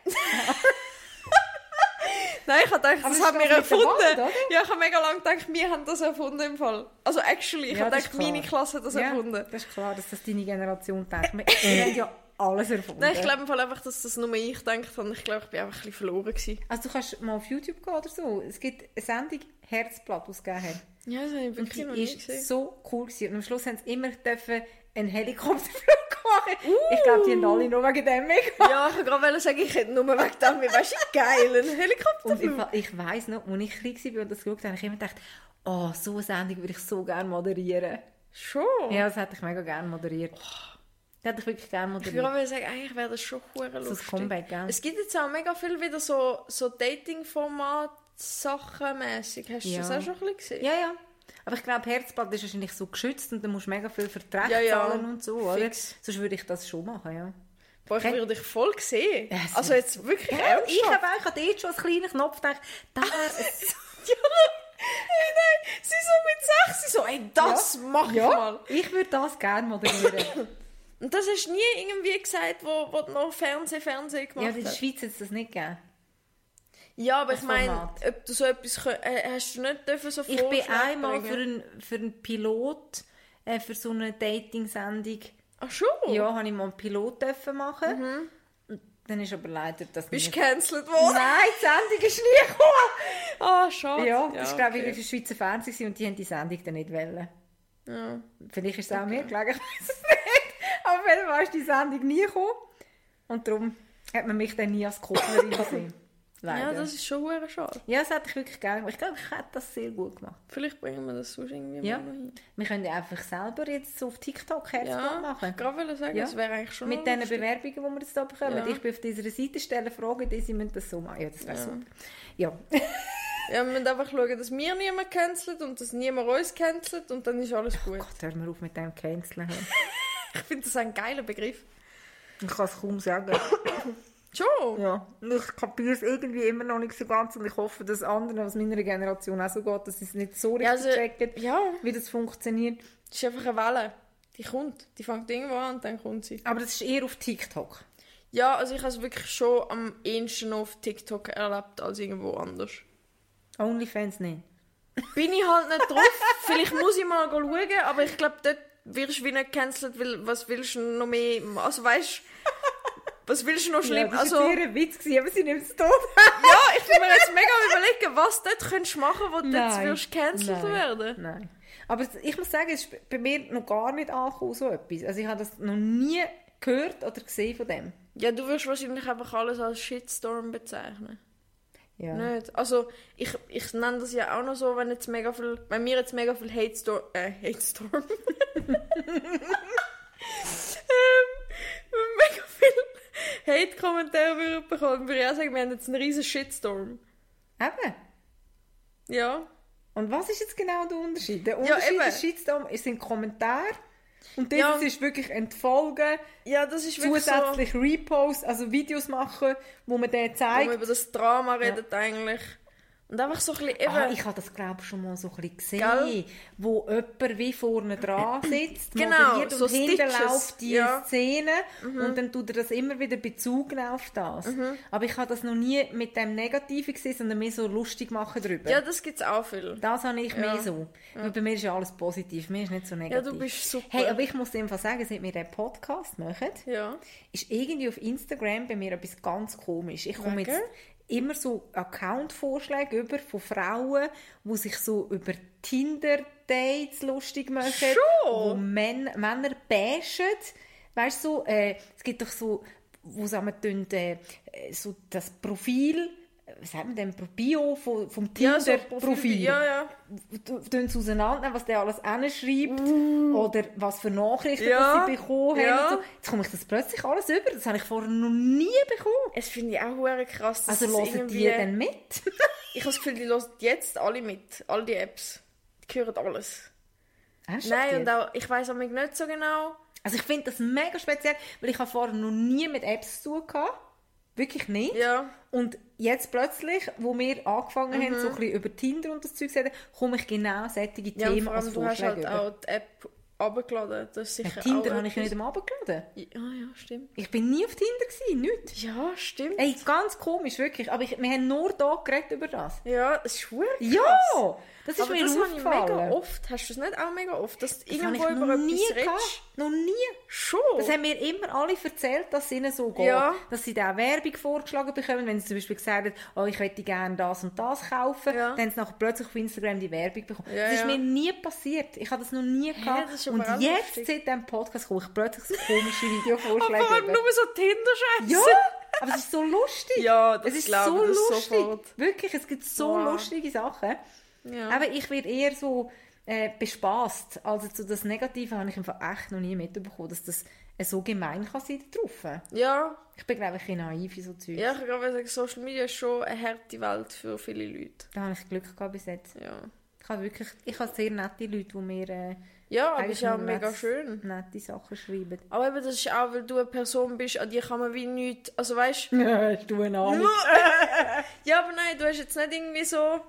[SPEAKER 2] Nein, ich habe gedacht, das haben wir erfunden. Wand, ja, ich habe mega lange gedacht, wir haben das erfunden im Fall. Also actually, ich habe gedacht, meine Klasse hat das erfunden.
[SPEAKER 1] Das ist klar, dass das deine Generation denkt. Wir haben ja alles erfunden.
[SPEAKER 2] Nein, ich glaube im Fall einfach, dass das nur ich gedacht habe. Ich glaube, ich bin einfach ein bisschen verloren gewesen.
[SPEAKER 1] Also du kannst mal auf YouTube gehen oder so. Es gibt eine Sendung, Herzblatt, die es gegeben hat.
[SPEAKER 2] Ja, das habe ich wirklich noch nicht gesehen.
[SPEAKER 1] So cool gewesen. Und am Schluss haben sie immer einen Helikopterflug machen. Ich glaube, die haben alle nur wegen dem gemacht.
[SPEAKER 2] Ja, ich wollte gerade sagen, ich hätte nur wegen dem. Weißt du, geil, ein Helikopterflug.
[SPEAKER 1] Und ich weiss noch, als ich klein war und das geschaut habe, habe ich immer gedacht, oh, so eine Sendung würde ich so gerne moderieren.
[SPEAKER 2] Schon?
[SPEAKER 1] Ja, das hätte ich mega gerne moderiert. Das hätte ich wirklich gerne moderiert.
[SPEAKER 2] Ich würde sagen, eigentlich wäre das schon lustig.
[SPEAKER 1] So ein Comeback, gell?
[SPEAKER 2] Es gibt jetzt auch mega viel wieder so Dating-Format-Sachen mäßig. Hast du das auch schon ein bisschen gesehen?
[SPEAKER 1] Ja, ja. Aber ich glaube, Herzblatt ist wahrscheinlich so geschützt und du musst mega viel Verträge zahlen und so, oder? Sonst würde ich das schon machen, ja.
[SPEAKER 2] Boah, ich würde dich voll sehen. Ja, also jetzt wirklich ernsthaft.
[SPEAKER 1] Ich habe dort schon als kleiner Knopf gedacht, da wäre es...
[SPEAKER 2] Hey, nein, sie so mit 6, sie so, ey, das mach ich mal.
[SPEAKER 1] Ich würde das gerne moderieren.
[SPEAKER 2] Und das hast du nie irgendwie gesagt, wo du noch Fernsehen gemacht hast?
[SPEAKER 1] Ja, in der Schweiz hat es das nicht gegeben.
[SPEAKER 2] Ja, aber ich meine, ob du so etwas hast du nicht dürfen so
[SPEAKER 1] Ich bin einmal für einen Pilot, für so eine Dating-Sendung.
[SPEAKER 2] Ach schon?
[SPEAKER 1] Ja, habe ich mal einen Pilot machen. Mhm. Und dann ist aber leider das
[SPEAKER 2] Bist du gecancelt worden?
[SPEAKER 1] Nein, die Sendung ist nie gekommen.
[SPEAKER 2] Ah, schade.
[SPEAKER 1] Ja, das war glaube ich für Schweizer Fernsehen und die haben die Sendung dann nicht wollen. Ja. Vielleicht ist es auch mir gelegen, ich weiß es nicht. Aber auf jeden Fall ist die Sendung nie gekommen. Und darum hat man mich dann nie als Kupplerin gesehen. Leider.
[SPEAKER 2] Ja, das ist schon sehr schade.
[SPEAKER 1] Ja, das hätte ich wirklich gerne gemacht. Ich glaube, ich hätte das sehr gut gemacht.
[SPEAKER 2] Vielleicht bringen wir das sonst irgendwie
[SPEAKER 1] Ja.
[SPEAKER 2] mal noch hin.
[SPEAKER 1] Wir können ja einfach selber jetzt so auf TikTok Herzblatt machen.
[SPEAKER 2] Ich wollte sagen,
[SPEAKER 1] Ja.
[SPEAKER 2] das wäre eigentlich schon
[SPEAKER 1] Mit
[SPEAKER 2] noch
[SPEAKER 1] diesen
[SPEAKER 2] lustig.
[SPEAKER 1] Bewerbungen, die wir jetzt hier bekommen.
[SPEAKER 2] Ja.
[SPEAKER 1] Ich bin auf dieser Seite, stelle Fragen, die sie müssen das so machen. Ja, das wäre super. Ja.
[SPEAKER 2] Ja, wir müssen einfach schauen, dass wir niemand cancelt und dass niemand uns cancelt und dann ist alles gut.
[SPEAKER 1] Gott, hör mal auf mit dem Canceln.
[SPEAKER 2] Ich finde das ein geiler Begriff.
[SPEAKER 1] Ich kann es kaum sagen.
[SPEAKER 2] Schon?
[SPEAKER 1] Ja, ich kapiere es irgendwie immer noch nicht so ganz und ich hoffe, dass anderen aus meiner Generation auch so geht, dass sie es nicht so richtig checken, wie das funktioniert.
[SPEAKER 2] Das ist einfach eine Welle. Die kommt. Die fängt irgendwo an und dann kommt sie.
[SPEAKER 1] Aber das ist eher auf TikTok.
[SPEAKER 2] Ja, also ich habe es wirklich schon am ehesten auf TikTok erlebt als irgendwo anders.
[SPEAKER 1] OnlyFans nicht.
[SPEAKER 2] Bin ich halt nicht drauf. Vielleicht muss ich mal schauen, aber ich glaube, dort wirst du wie nicht cancelled, weil was willst du noch mehr... Also weißt du, was willst du noch schlimm?
[SPEAKER 1] Ja, das
[SPEAKER 2] war
[SPEAKER 1] war eher ein Witz, aber sie nimmt es tot.
[SPEAKER 2] Ja, ich bin mir jetzt mega überlegen, was du dort könntest machen, wo du jetzt wirst cancelled werden.
[SPEAKER 1] Nein. Aber ich muss sagen, es ist bei mir noch gar nicht angekommen, so etwas. Also ich habe das noch nie gehört oder gesehen von dem.
[SPEAKER 2] Ja, du wirst wahrscheinlich einfach alles als Shitstorm bezeichnen.
[SPEAKER 1] Ja.
[SPEAKER 2] Nicht? Also, ich nenne das ja auch noch so, wenn mir jetzt mega viel Hate-Storm... mega viel Hate-Kommentare bekommen, würde ich auch sagen, wir haben jetzt einen riesen Shitstorm.
[SPEAKER 1] Eben.
[SPEAKER 2] Ja.
[SPEAKER 1] Und was ist jetzt genau der Unterschied? Der Unterschied ist Shitstorm sind Kommentare und das ist wirklich entfolgen,
[SPEAKER 2] das ist wirklich
[SPEAKER 1] zusätzlich so Repost, also Videos machen, wo man denen zeigt.
[SPEAKER 2] Wo man über das Drama redet eigentlich. Und einfach so ein bisschen eben...
[SPEAKER 1] ich habe das, glaube ich, schon mal so ein bisschen gesehen,
[SPEAKER 2] Gell?
[SPEAKER 1] wo jemand wie vorne dran sitzt,
[SPEAKER 2] genau,
[SPEAKER 1] moderiert
[SPEAKER 2] so
[SPEAKER 1] und hinten
[SPEAKER 2] Stitches.
[SPEAKER 1] läuft die Szene und dann tut er das immer wieder Bezug auf das. Aber ich habe das noch nie mit dem Negativen gesehen, sondern mehr so lustig machen darüber.
[SPEAKER 2] Ja, das gibt es auch viel.
[SPEAKER 1] Das habe ich mehr so. Weil bei mir ist ja alles positiv, mir ist nicht so negativ.
[SPEAKER 2] Ja, du bist super.
[SPEAKER 1] Hey, aber ich muss dir einfach sagen, seit wir diesen Podcast machen, ist irgendwie auf Instagram bei mir etwas ganz komisch. Ich komme jetzt immer so Account-Vorschläge über von Frauen, die sich so über Tinder-Dates lustig machen, wo Männer bashen. Weißt du, so, es gibt doch so, wo sie so das Profil, was sagt man denn, Bio vom Tinder-Profil. Tun sie auseinander, was der alles hinschreibt oder was für Nachrichten dass sie bekommen haben. Und so. Jetzt komme ich das plötzlich alles über. Das habe ich vorher noch nie bekommen.
[SPEAKER 2] Es finde ich auch sehr krass.
[SPEAKER 1] Also hören die dann mit?
[SPEAKER 2] Ich habe das Gefühl, die hören jetzt alle mit. All die Apps. Die hören alles. Nein, und auch, ich weiss auch nicht so genau.
[SPEAKER 1] Also ich finde das mega speziell, weil ich habe vorher noch nie mit Apps zu tun hatte. Wirklich nicht.
[SPEAKER 2] Ja.
[SPEAKER 1] Und jetzt plötzlich, wo wir angefangen haben, so ein bisschen über Tinder und das Zeug zu reden, komme ich genau solche Themen als
[SPEAKER 2] Vorschläge. Du hast halt
[SPEAKER 1] über.
[SPEAKER 2] auch die App runtergeladen. Das ist sicher
[SPEAKER 1] Tinder
[SPEAKER 2] auch
[SPEAKER 1] habe ich nicht einmal runtergeladen.
[SPEAKER 2] Ja, stimmt.
[SPEAKER 1] Ich bin nie auf Tinder gewesen, nicht.
[SPEAKER 2] Ja, stimmt.
[SPEAKER 1] Ey, ganz komisch, wirklich. Aber wir haben nur hier geredet über das.
[SPEAKER 2] Ja, es ist wirklich krass.
[SPEAKER 1] Ja! Das ist
[SPEAKER 2] aber
[SPEAKER 1] mir
[SPEAKER 2] das
[SPEAKER 1] aufgefallen.
[SPEAKER 2] habe ich mega oft. Hast du das nicht auch mega oft? Dass du
[SPEAKER 1] Das
[SPEAKER 2] irgendwo
[SPEAKER 1] habe ich
[SPEAKER 2] über
[SPEAKER 1] noch
[SPEAKER 2] etwas
[SPEAKER 1] nie
[SPEAKER 2] redest?
[SPEAKER 1] gehabt. Noch nie.
[SPEAKER 2] Schon?
[SPEAKER 1] Das haben mir immer alle erzählt, dass es ihnen so geht.
[SPEAKER 2] Ja.
[SPEAKER 1] Dass sie da Werbung vorgeschlagen bekommen, wenn sie zum Beispiel gesagt haben, oh, ich möchte gerne das und das kaufen, dann haben sie nachher plötzlich auf Instagram die Werbung bekommen. Das ist mir nie passiert. Ich habe das noch nie gehabt.
[SPEAKER 2] Das ist
[SPEAKER 1] und
[SPEAKER 2] aber
[SPEAKER 1] jetzt,
[SPEAKER 2] lustig.
[SPEAKER 1] seit diesem Podcast, komme ich plötzlich so komische Videovorschläge
[SPEAKER 2] Vor allem
[SPEAKER 1] über.
[SPEAKER 2] nur so Tinder-Scheiße.
[SPEAKER 1] Ja, aber es ist so lustig.
[SPEAKER 2] Ja, das
[SPEAKER 1] es ist
[SPEAKER 2] glaube
[SPEAKER 1] so
[SPEAKER 2] ich, das
[SPEAKER 1] lustig.
[SPEAKER 2] sofort.
[SPEAKER 1] Wirklich, es gibt so lustige Sachen.
[SPEAKER 2] Ja.
[SPEAKER 1] Aber ich werde eher so bespaßt. Also zu das Negative habe ich einfach echt noch nie mitbekommen, dass das so gemein kann sein drauf.
[SPEAKER 2] Ja.
[SPEAKER 1] Ich bin, glaube ich, ein bisschen naiv in so Zeug.
[SPEAKER 2] Ja, ich glaube, sagen, Social Media ist schon eine harte Welt für viele Leute.
[SPEAKER 1] Da habe ich Glück gehabt bis jetzt.
[SPEAKER 2] Ja.
[SPEAKER 1] Ich habe sehr nette Leute, die mir
[SPEAKER 2] Ja, aber ist auch mega schön.
[SPEAKER 1] nette Sachen schreiben.
[SPEAKER 2] Aber eben, das ist auch, weil du eine Person bist, an die kann man wie nichts... Also weißt du...
[SPEAKER 1] Hast du eine Ahnung?
[SPEAKER 2] Ja, aber nein, du hast jetzt nicht irgendwie so...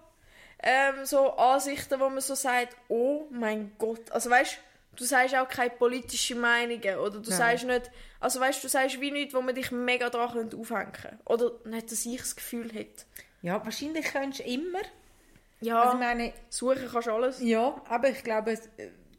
[SPEAKER 2] so Ansichten, wo man so sagt, oh mein Gott. Also weißt du, sagst auch keine politischen Meinungen. Oder du sagst nicht... Also weißt du sagst wie nichts, wo man dich mega dran aufhängen könnte. Oder nicht, dass ich das Gefühl hätte.
[SPEAKER 1] Ja, wahrscheinlich könntest du immer.
[SPEAKER 2] Ja,
[SPEAKER 1] Also ich meine,
[SPEAKER 2] suchen kannst du alles.
[SPEAKER 1] ja, aber ich glaube, es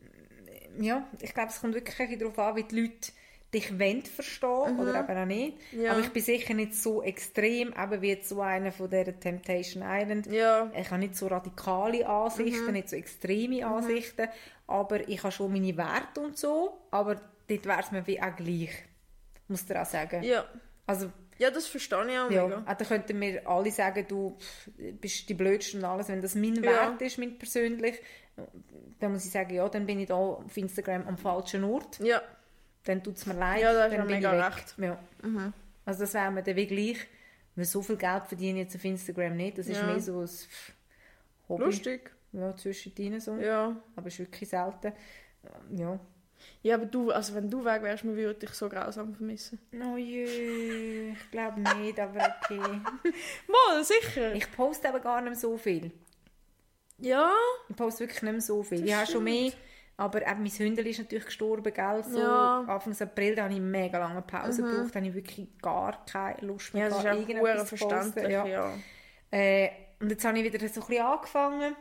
[SPEAKER 1] kommt wirklich ein bisschen darauf an, wie die Leute dich verstehen oder eben auch nicht.
[SPEAKER 2] Ja.
[SPEAKER 1] Aber ich bin sicher nicht so extrem, eben wie jetzt so einer von dieser Temptation Island.
[SPEAKER 2] Ja.
[SPEAKER 1] Ich habe nicht so radikale Ansichten, nicht so extreme Ansichten, aber ich habe schon meine Werte und so, aber dort wäre es mir wie auch gleich, muss ich dir auch sagen.
[SPEAKER 2] Ja.
[SPEAKER 1] Also,
[SPEAKER 2] ja, das verstehe ich auch
[SPEAKER 1] ja,
[SPEAKER 2] mega.
[SPEAKER 1] da könnten wir alle sagen, du bist die Blödste und alles. Wenn das mein Wert ist, mein persönlich, dann muss ich sagen, ja, dann bin ich da auf Instagram am falschen Ort.
[SPEAKER 2] Ja.
[SPEAKER 1] Dann tut es mir leid,
[SPEAKER 2] Ja, da hast
[SPEAKER 1] dann
[SPEAKER 2] du
[SPEAKER 1] bin ich
[SPEAKER 2] mega
[SPEAKER 1] weg.
[SPEAKER 2] recht.
[SPEAKER 1] Ja. Also das wäre mir dann wie gleich, weil so viel Geld verdiene ich jetzt auf Instagram nicht. Das ist mehr so ein Hobby.
[SPEAKER 2] Lustig.
[SPEAKER 1] Ja, zwischendrin so.
[SPEAKER 2] Ja.
[SPEAKER 1] Aber es ist wirklich selten. Ja.
[SPEAKER 2] Ja, aber du, also wenn du weg wärst, würde ich dich so grausam vermissen.
[SPEAKER 1] Oh je, ich glaube nicht, aber okay.
[SPEAKER 2] Mal, sicher.
[SPEAKER 1] Ich poste aber gar nicht mehr so viel.
[SPEAKER 2] Ja.
[SPEAKER 1] Ich poste wirklich nicht mehr so viel. Ich habe schon mehr, aber eben mein Hündel ist natürlich gestorben, gell? So
[SPEAKER 2] Ja.
[SPEAKER 1] Anfang April, da habe ich mega lange Pause gebraucht, da habe ich wirklich gar keine Lust mehr
[SPEAKER 2] Ja, das ist auch
[SPEAKER 1] irgendetwas
[SPEAKER 2] verdammt
[SPEAKER 1] zu posten.
[SPEAKER 2] verständlich, ja.
[SPEAKER 1] Und jetzt habe ich wieder so ein bisschen angefangen.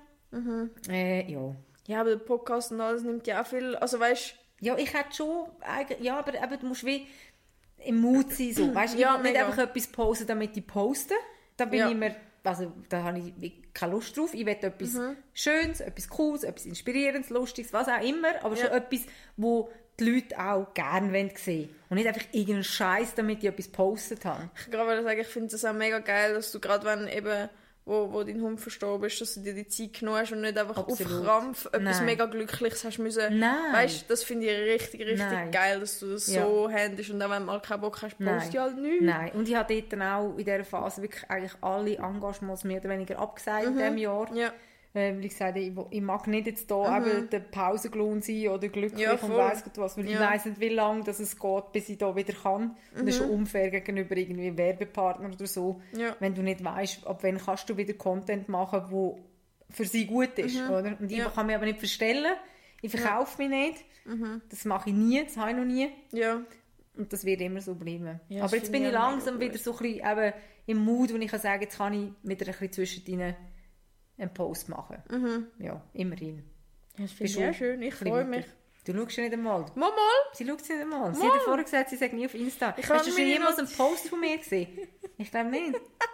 [SPEAKER 1] Ja.
[SPEAKER 2] Ja, aber der Podcast und alles nimmt ja auch viel, also weißt
[SPEAKER 1] Ja, ich hätte schon, ja, aber eben, du musst wie im Mut sein, so. Weißt, ich
[SPEAKER 2] Ja,
[SPEAKER 1] will nicht
[SPEAKER 2] mega.
[SPEAKER 1] einfach etwas posten, damit ich poste. Da bin
[SPEAKER 2] Ja.
[SPEAKER 1] ich mir, also da habe ich keine Lust drauf. Ich will etwas Schönes, etwas Cooles, etwas Inspirierendes, Lustiges, was auch immer, aber schon etwas, wo die Leute auch gerne sehen wollen. Und nicht einfach irgendeinen Scheiß, damit ich etwas gepostet habe.
[SPEAKER 2] ich gerade sagen, ich finde es auch mega geil, dass du gerade wenn eben, wo dein Hund verstorben ist, dass du dir die Zeit genommen hast und nicht einfach
[SPEAKER 1] Absolut.
[SPEAKER 2] auf Krampf etwas
[SPEAKER 1] Nein.
[SPEAKER 2] mega Glückliches hast müssen.
[SPEAKER 1] Nein.
[SPEAKER 2] Weißt, das finde ich richtig, richtig
[SPEAKER 1] Nein.
[SPEAKER 2] geil, dass du das
[SPEAKER 1] Ja.
[SPEAKER 2] so handelst und auch wenn du mal keinen Bock hast, postest du halt nichts.
[SPEAKER 1] Nein. Und ich habe dort dann auch in dieser Phase wirklich eigentlich alle Engagements mehr oder weniger abgesagt in diesem Jahr.
[SPEAKER 2] Ja.
[SPEAKER 1] Weil ich gesagt habe, ich mag nicht jetzt hier eben der Pausenlohn sein oder glücklich
[SPEAKER 2] Ja,
[SPEAKER 1] und
[SPEAKER 2] voll.
[SPEAKER 1] weiss Gott was, weil ich
[SPEAKER 2] Ja.
[SPEAKER 1] weiss nicht, wie lange dass es geht, bis ich hier wieder kann. Und das ist schon unfair gegenüber irgendwie Werbepartner oder so,
[SPEAKER 2] Ja.
[SPEAKER 1] wenn du nicht weißt, ab wann kannst du wieder Content machen, wo für sie gut ist, oder? Und ich kann mich aber nicht verstellen, ich verkaufe mich nicht, das mache ich nie, das habe ich noch nie.
[SPEAKER 2] Ja.
[SPEAKER 1] Und das wird immer so bleiben.
[SPEAKER 2] Ja,
[SPEAKER 1] aber
[SPEAKER 2] das
[SPEAKER 1] jetzt
[SPEAKER 2] finde
[SPEAKER 1] bin ich
[SPEAKER 2] ich auch
[SPEAKER 1] langsam
[SPEAKER 2] mega
[SPEAKER 1] wieder so ein bisschen eben im Mut, wo ich kann sagen, jetzt kann ich wieder ein bisschen zwischendrin einen Post machen. Ja, immerhin.
[SPEAKER 2] Das
[SPEAKER 1] Bist
[SPEAKER 2] finde ich
[SPEAKER 1] du
[SPEAKER 2] auch schön, ich
[SPEAKER 1] ein bisschen
[SPEAKER 2] freue mich.
[SPEAKER 1] weiter? Du schaust ja nicht einmal.
[SPEAKER 2] Mal.
[SPEAKER 1] Sie schaut sie nicht einmal. Sie hat ja vorher gesagt, sie sagt nie auf Insta.
[SPEAKER 2] Ich
[SPEAKER 1] Hast du
[SPEAKER 2] habe
[SPEAKER 1] schon
[SPEAKER 2] meine
[SPEAKER 1] jemals einen Post von mir gesehen? Ich glaube nicht.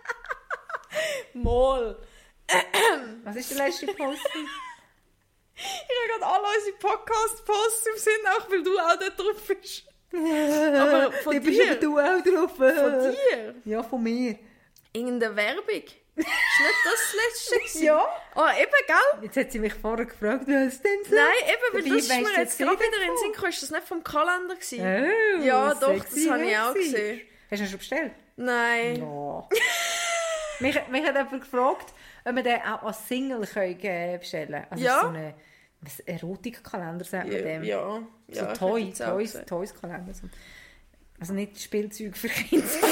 [SPEAKER 2] Mal.
[SPEAKER 1] Was ist der letzte Post?
[SPEAKER 2] Ich habe gerade alle unsere Podcast-Posts im Sinn, auch weil du auch dort drauf bist. Aber von
[SPEAKER 1] Da bist
[SPEAKER 2] dir?
[SPEAKER 1] aber du auch drauf.
[SPEAKER 2] Von dir?
[SPEAKER 1] Ja, von mir.
[SPEAKER 2] Irgendeine Werbung. Ist nicht das letzte gewesen?
[SPEAKER 1] Ja.
[SPEAKER 2] Oh, eben, gell?
[SPEAKER 1] Jetzt hat sie mich vorher gefragt, was denn so?
[SPEAKER 2] Nein, eben, weil
[SPEAKER 1] Dabei
[SPEAKER 2] das ist
[SPEAKER 1] weisst
[SPEAKER 2] mir
[SPEAKER 1] du
[SPEAKER 2] jetzt
[SPEAKER 1] jetzt
[SPEAKER 2] gerade
[SPEAKER 1] nicht
[SPEAKER 2] wieder in den Sinn gekommen. Ist das nicht vom Kalender gewesen?
[SPEAKER 1] Oh,
[SPEAKER 2] Ja, doch,
[SPEAKER 1] sexy,
[SPEAKER 2] das habe ich auch
[SPEAKER 1] sexy.
[SPEAKER 2] gesehen.
[SPEAKER 1] Hast du ihn schon bestellt?
[SPEAKER 2] Nein.
[SPEAKER 1] Ja. mich hat jemand gefragt, ob wir den auch als Single können bestellen können. Also
[SPEAKER 2] Ja.
[SPEAKER 1] so einen Erotikkalender, sagt man dem.
[SPEAKER 2] Ja.
[SPEAKER 1] So
[SPEAKER 2] Ja,
[SPEAKER 1] Toys-Kalender. So. Also nicht Spielzeug für Kinder, sondern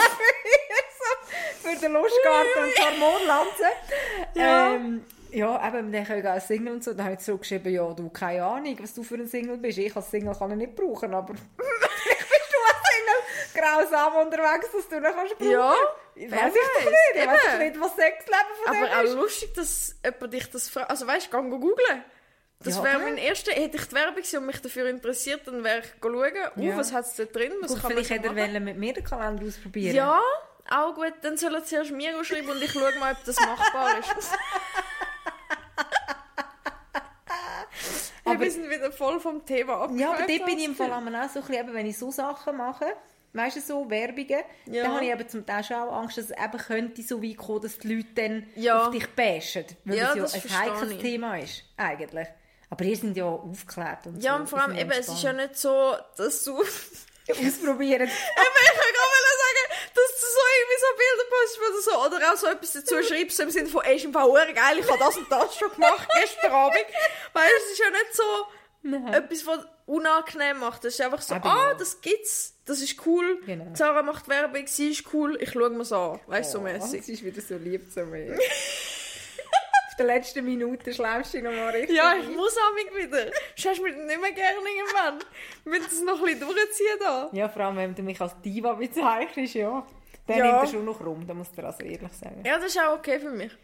[SPEAKER 1] für den Lustgarten und die Hormonlanze. Ja, eben, dann können wir als Single und so. Dann habe ich zurückgeschrieben, ja, du, keine Ahnung, was du für ein Single bist. Ich als Single kann ihn nicht brauchen, aber vielleicht bist du als Single grausam unterwegs, dass du ihn kannst brauchen.
[SPEAKER 2] Ja,
[SPEAKER 1] Ich
[SPEAKER 2] wer
[SPEAKER 1] weiß ich doch
[SPEAKER 2] weiss,
[SPEAKER 1] nicht. Ich
[SPEAKER 2] eben.
[SPEAKER 1] weiß doch nicht, was Sexleben von
[SPEAKER 2] Aber
[SPEAKER 1] dem
[SPEAKER 2] auch
[SPEAKER 1] ist.
[SPEAKER 2] lustig, dass jemand dich das fragt. Also weißt du, geh googlen. Das
[SPEAKER 1] Ja,
[SPEAKER 2] wäre
[SPEAKER 1] klar.
[SPEAKER 2] mein erster. Hätte ich die Werbung gesehen und mich dafür interessiert, dann wäre ich schauen,
[SPEAKER 1] Ja.
[SPEAKER 2] was hat es da drin, was
[SPEAKER 1] Gut,
[SPEAKER 2] kann man
[SPEAKER 1] vielleicht
[SPEAKER 2] so
[SPEAKER 1] hätte er
[SPEAKER 2] machen.
[SPEAKER 1] wollen mit mir den Kalender ausprobieren.
[SPEAKER 2] Ja, auch gut. Dann soll er zuerst mir schreiben und ich schaue mal, ob das machbar ist.
[SPEAKER 1] Aber-
[SPEAKER 2] wir sind wieder voll vom Thema abgeschweift.
[SPEAKER 1] Ja, aber dort bin ich im Fall auch so ein bisschen, eben, wenn ich so Sachen mache, weißt du, so Werbungen,
[SPEAKER 2] Ja.
[SPEAKER 1] dann habe ich eben zum Teil schon auch Angst, dass es eben könnte so weit kommen, dass die Leute dann
[SPEAKER 2] Ja.
[SPEAKER 1] auf dich bashen, weil
[SPEAKER 2] Ja,
[SPEAKER 1] das
[SPEAKER 2] das
[SPEAKER 1] ja ein
[SPEAKER 2] verstehe
[SPEAKER 1] heikles
[SPEAKER 2] ich.
[SPEAKER 1] Thema ist, eigentlich. Aber ihr seid ja aufgeklärt und
[SPEAKER 2] Ja,
[SPEAKER 1] so.
[SPEAKER 2] und vor allem
[SPEAKER 1] Ihr
[SPEAKER 2] eben,
[SPEAKER 1] seid
[SPEAKER 2] es ist ja nicht so, dass du...
[SPEAKER 1] ausprobieren.
[SPEAKER 2] Ich kann gerade sagen, dass du so irgendwie so Bilder postest oder so, oder auch so etwas dazu schreibst, so im Sinne von, ey, ist im Fall verdammt geil, ich habe das und das schon gemacht gestern Abend. Weil es ist ja nicht so
[SPEAKER 1] Nein.
[SPEAKER 2] etwas, was unangenehm macht. Es ist einfach so,
[SPEAKER 1] Aber ja.
[SPEAKER 2] das gibt's, das ist cool.
[SPEAKER 1] Genau.
[SPEAKER 2] Sarah macht Werbung, sie ist cool, ich schaue mir's an. Weißt du, so mäßig.
[SPEAKER 1] Es ist wieder so lieb zu mir. Auf der letzten Minute schläfst du noch mal richtig.
[SPEAKER 2] Ja, ich muss auch mich wieder. Sonst mich nicht mehr gerne irgendwann. Ich will das noch ein bisschen durchziehen da.
[SPEAKER 1] Ja, vor allem, wenn du mich als Diva bezeichnest, ja. Dann
[SPEAKER 2] Ja.
[SPEAKER 1] nimmt er schon noch rum, da musst du also ehrlich sagen.
[SPEAKER 2] Ja, das ist auch okay für mich.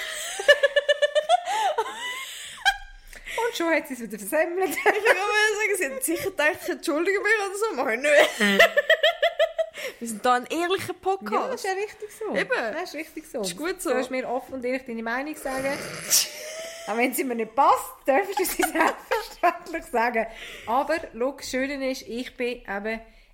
[SPEAKER 1] Und schon hat sie es wieder versemmelt.
[SPEAKER 2] Ich kann mal sagen, sie hat sicher gedacht, ich entschuldige mich oder so. Mach ich nicht. Wir sind hier ein ehrlicher
[SPEAKER 1] Ja,
[SPEAKER 2] Podcast.
[SPEAKER 1] das ist ja richtig so.
[SPEAKER 2] Eben.
[SPEAKER 1] Das ist richtig so.
[SPEAKER 2] Das ist gut so.
[SPEAKER 1] Du darfst mir offen und ehrlich deine Meinung sagen. Auch wenn sie mir nicht passt, darfst du sie selbstverständlich sagen. Aber, schau, das Schöne ist, ich bin eben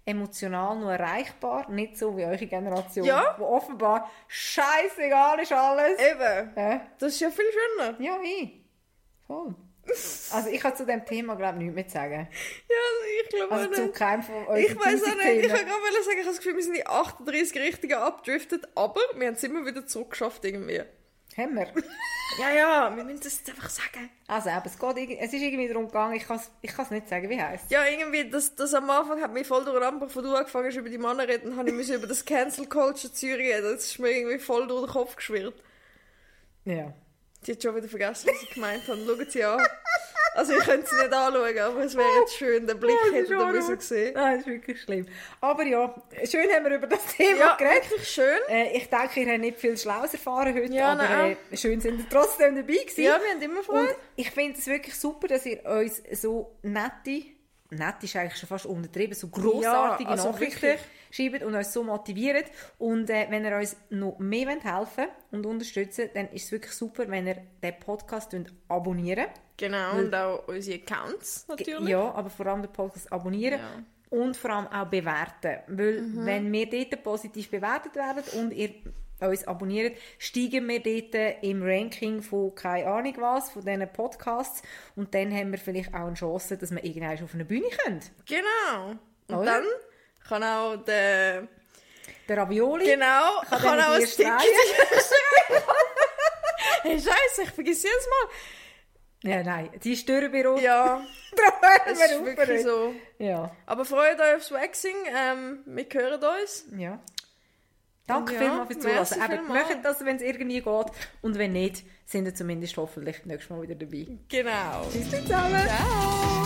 [SPEAKER 1] emotional noch erreichbar, nicht so wie eure Generation,
[SPEAKER 2] Ja.
[SPEAKER 1] wo offenbar scheißegal ist alles.
[SPEAKER 2] Eben. Das ist ja viel schöner.
[SPEAKER 1] Ja, voll. Also ich kann zu dem Thema, glaube ich, nichts mehr sagen.
[SPEAKER 2] Ja, ich glaube
[SPEAKER 1] Also
[SPEAKER 2] auch
[SPEAKER 1] zu
[SPEAKER 2] nicht.
[SPEAKER 1] keinem von euch.
[SPEAKER 2] Ich weiß auch nicht. Ich kann gerade sagen, ich habe das Gefühl, wir sind die 38 Richtigen abgedriftet, aber wir haben es immer wieder zurückgeschafft irgendwie.
[SPEAKER 1] Haben wir?
[SPEAKER 2] Ja, wir müssen das jetzt einfach sagen.
[SPEAKER 1] Also eben, es ist irgendwie darum gegangen, ich kann es nicht sagen, wie heisst es?
[SPEAKER 2] Ja, irgendwie, das am Anfang hat mich voll durcheinander, bevor du angefangen hast, über die Männer zu reden, habe ich über das Cancel Culture Zürich reden. Das ist mir irgendwie voll durch den Kopf geschwirrt.
[SPEAKER 1] Ja.
[SPEAKER 2] Sie hat schon wieder vergessen, was ich gemeint habe. Schauen Sie an. Also ich könnte sie nicht anschauen, aber es wäre jetzt schön, den Blick hätte ihr müssen sehen.
[SPEAKER 1] Nein, das ist wirklich schlimm. Aber ja, schön haben wir über das Thema
[SPEAKER 2] Ja,
[SPEAKER 1] geredet.
[SPEAKER 2] wirklich schön.
[SPEAKER 1] Ich denke, ihr habt nicht viel Schlaues erfahren heute,
[SPEAKER 2] Ja,
[SPEAKER 1] aber
[SPEAKER 2] nein.
[SPEAKER 1] Schön sind ihr trotzdem dabei gewesen.
[SPEAKER 2] Ja, wir haben immer Freude.
[SPEAKER 1] Und ich finde es wirklich super, dass ihr uns so nett ist eigentlich schon fast untertrieben, so grossartige
[SPEAKER 2] Ja, also
[SPEAKER 1] Nachrichten
[SPEAKER 2] wirklich.
[SPEAKER 1] schreibt und uns so motiviert. Und wenn ihr uns noch mehr helfen wollt und unterstützen, dann ist es wirklich super, wenn ihr den Podcast abonniert.
[SPEAKER 2] Genau, und auch unsere Accounts natürlich.
[SPEAKER 1] Ja, aber vor allem den Podcast abonnieren.
[SPEAKER 2] Ja.
[SPEAKER 1] Und vor allem auch bewerten. Weil wenn wir dort positiv bewertet werden und ihr uns abonniert, steigen wir dort im Ranking von keine Ahnung was, von diesen Podcasts. Und dann haben wir vielleicht auch eine Chance, dass wir irgendwann auf eine Bühne können.
[SPEAKER 2] Genau. Und
[SPEAKER 1] Oder?
[SPEAKER 2] dann kann auch der
[SPEAKER 1] Ravioli
[SPEAKER 2] Genau, kann
[SPEAKER 1] dann
[SPEAKER 2] auch ein
[SPEAKER 1] die
[SPEAKER 2] Ticket.
[SPEAKER 1] Strahlen.
[SPEAKER 2] Hey, Scheiße, ich vergesse jedes Mal.
[SPEAKER 1] Ja, nein, die stören bei uns.
[SPEAKER 2] Ja,
[SPEAKER 1] Darum hören
[SPEAKER 2] es
[SPEAKER 1] wir
[SPEAKER 2] ist
[SPEAKER 1] auf
[SPEAKER 2] wirklich
[SPEAKER 1] heute.
[SPEAKER 2] so.
[SPEAKER 1] Ja,
[SPEAKER 2] Aber freut euch aufs Waxing. Wir hören uns.
[SPEAKER 1] ja. Danke
[SPEAKER 2] Ja,
[SPEAKER 1] vielmals fürs
[SPEAKER 2] merci
[SPEAKER 1] Zuhören. Eben,
[SPEAKER 2] vielmals.
[SPEAKER 1] macht das, wenn es irgendwie geht. Und wenn nicht, sind ihr zumindest hoffentlich nächstes Mal wieder dabei.
[SPEAKER 2] Genau.
[SPEAKER 1] Tschüss zusammen.
[SPEAKER 2] Ciao.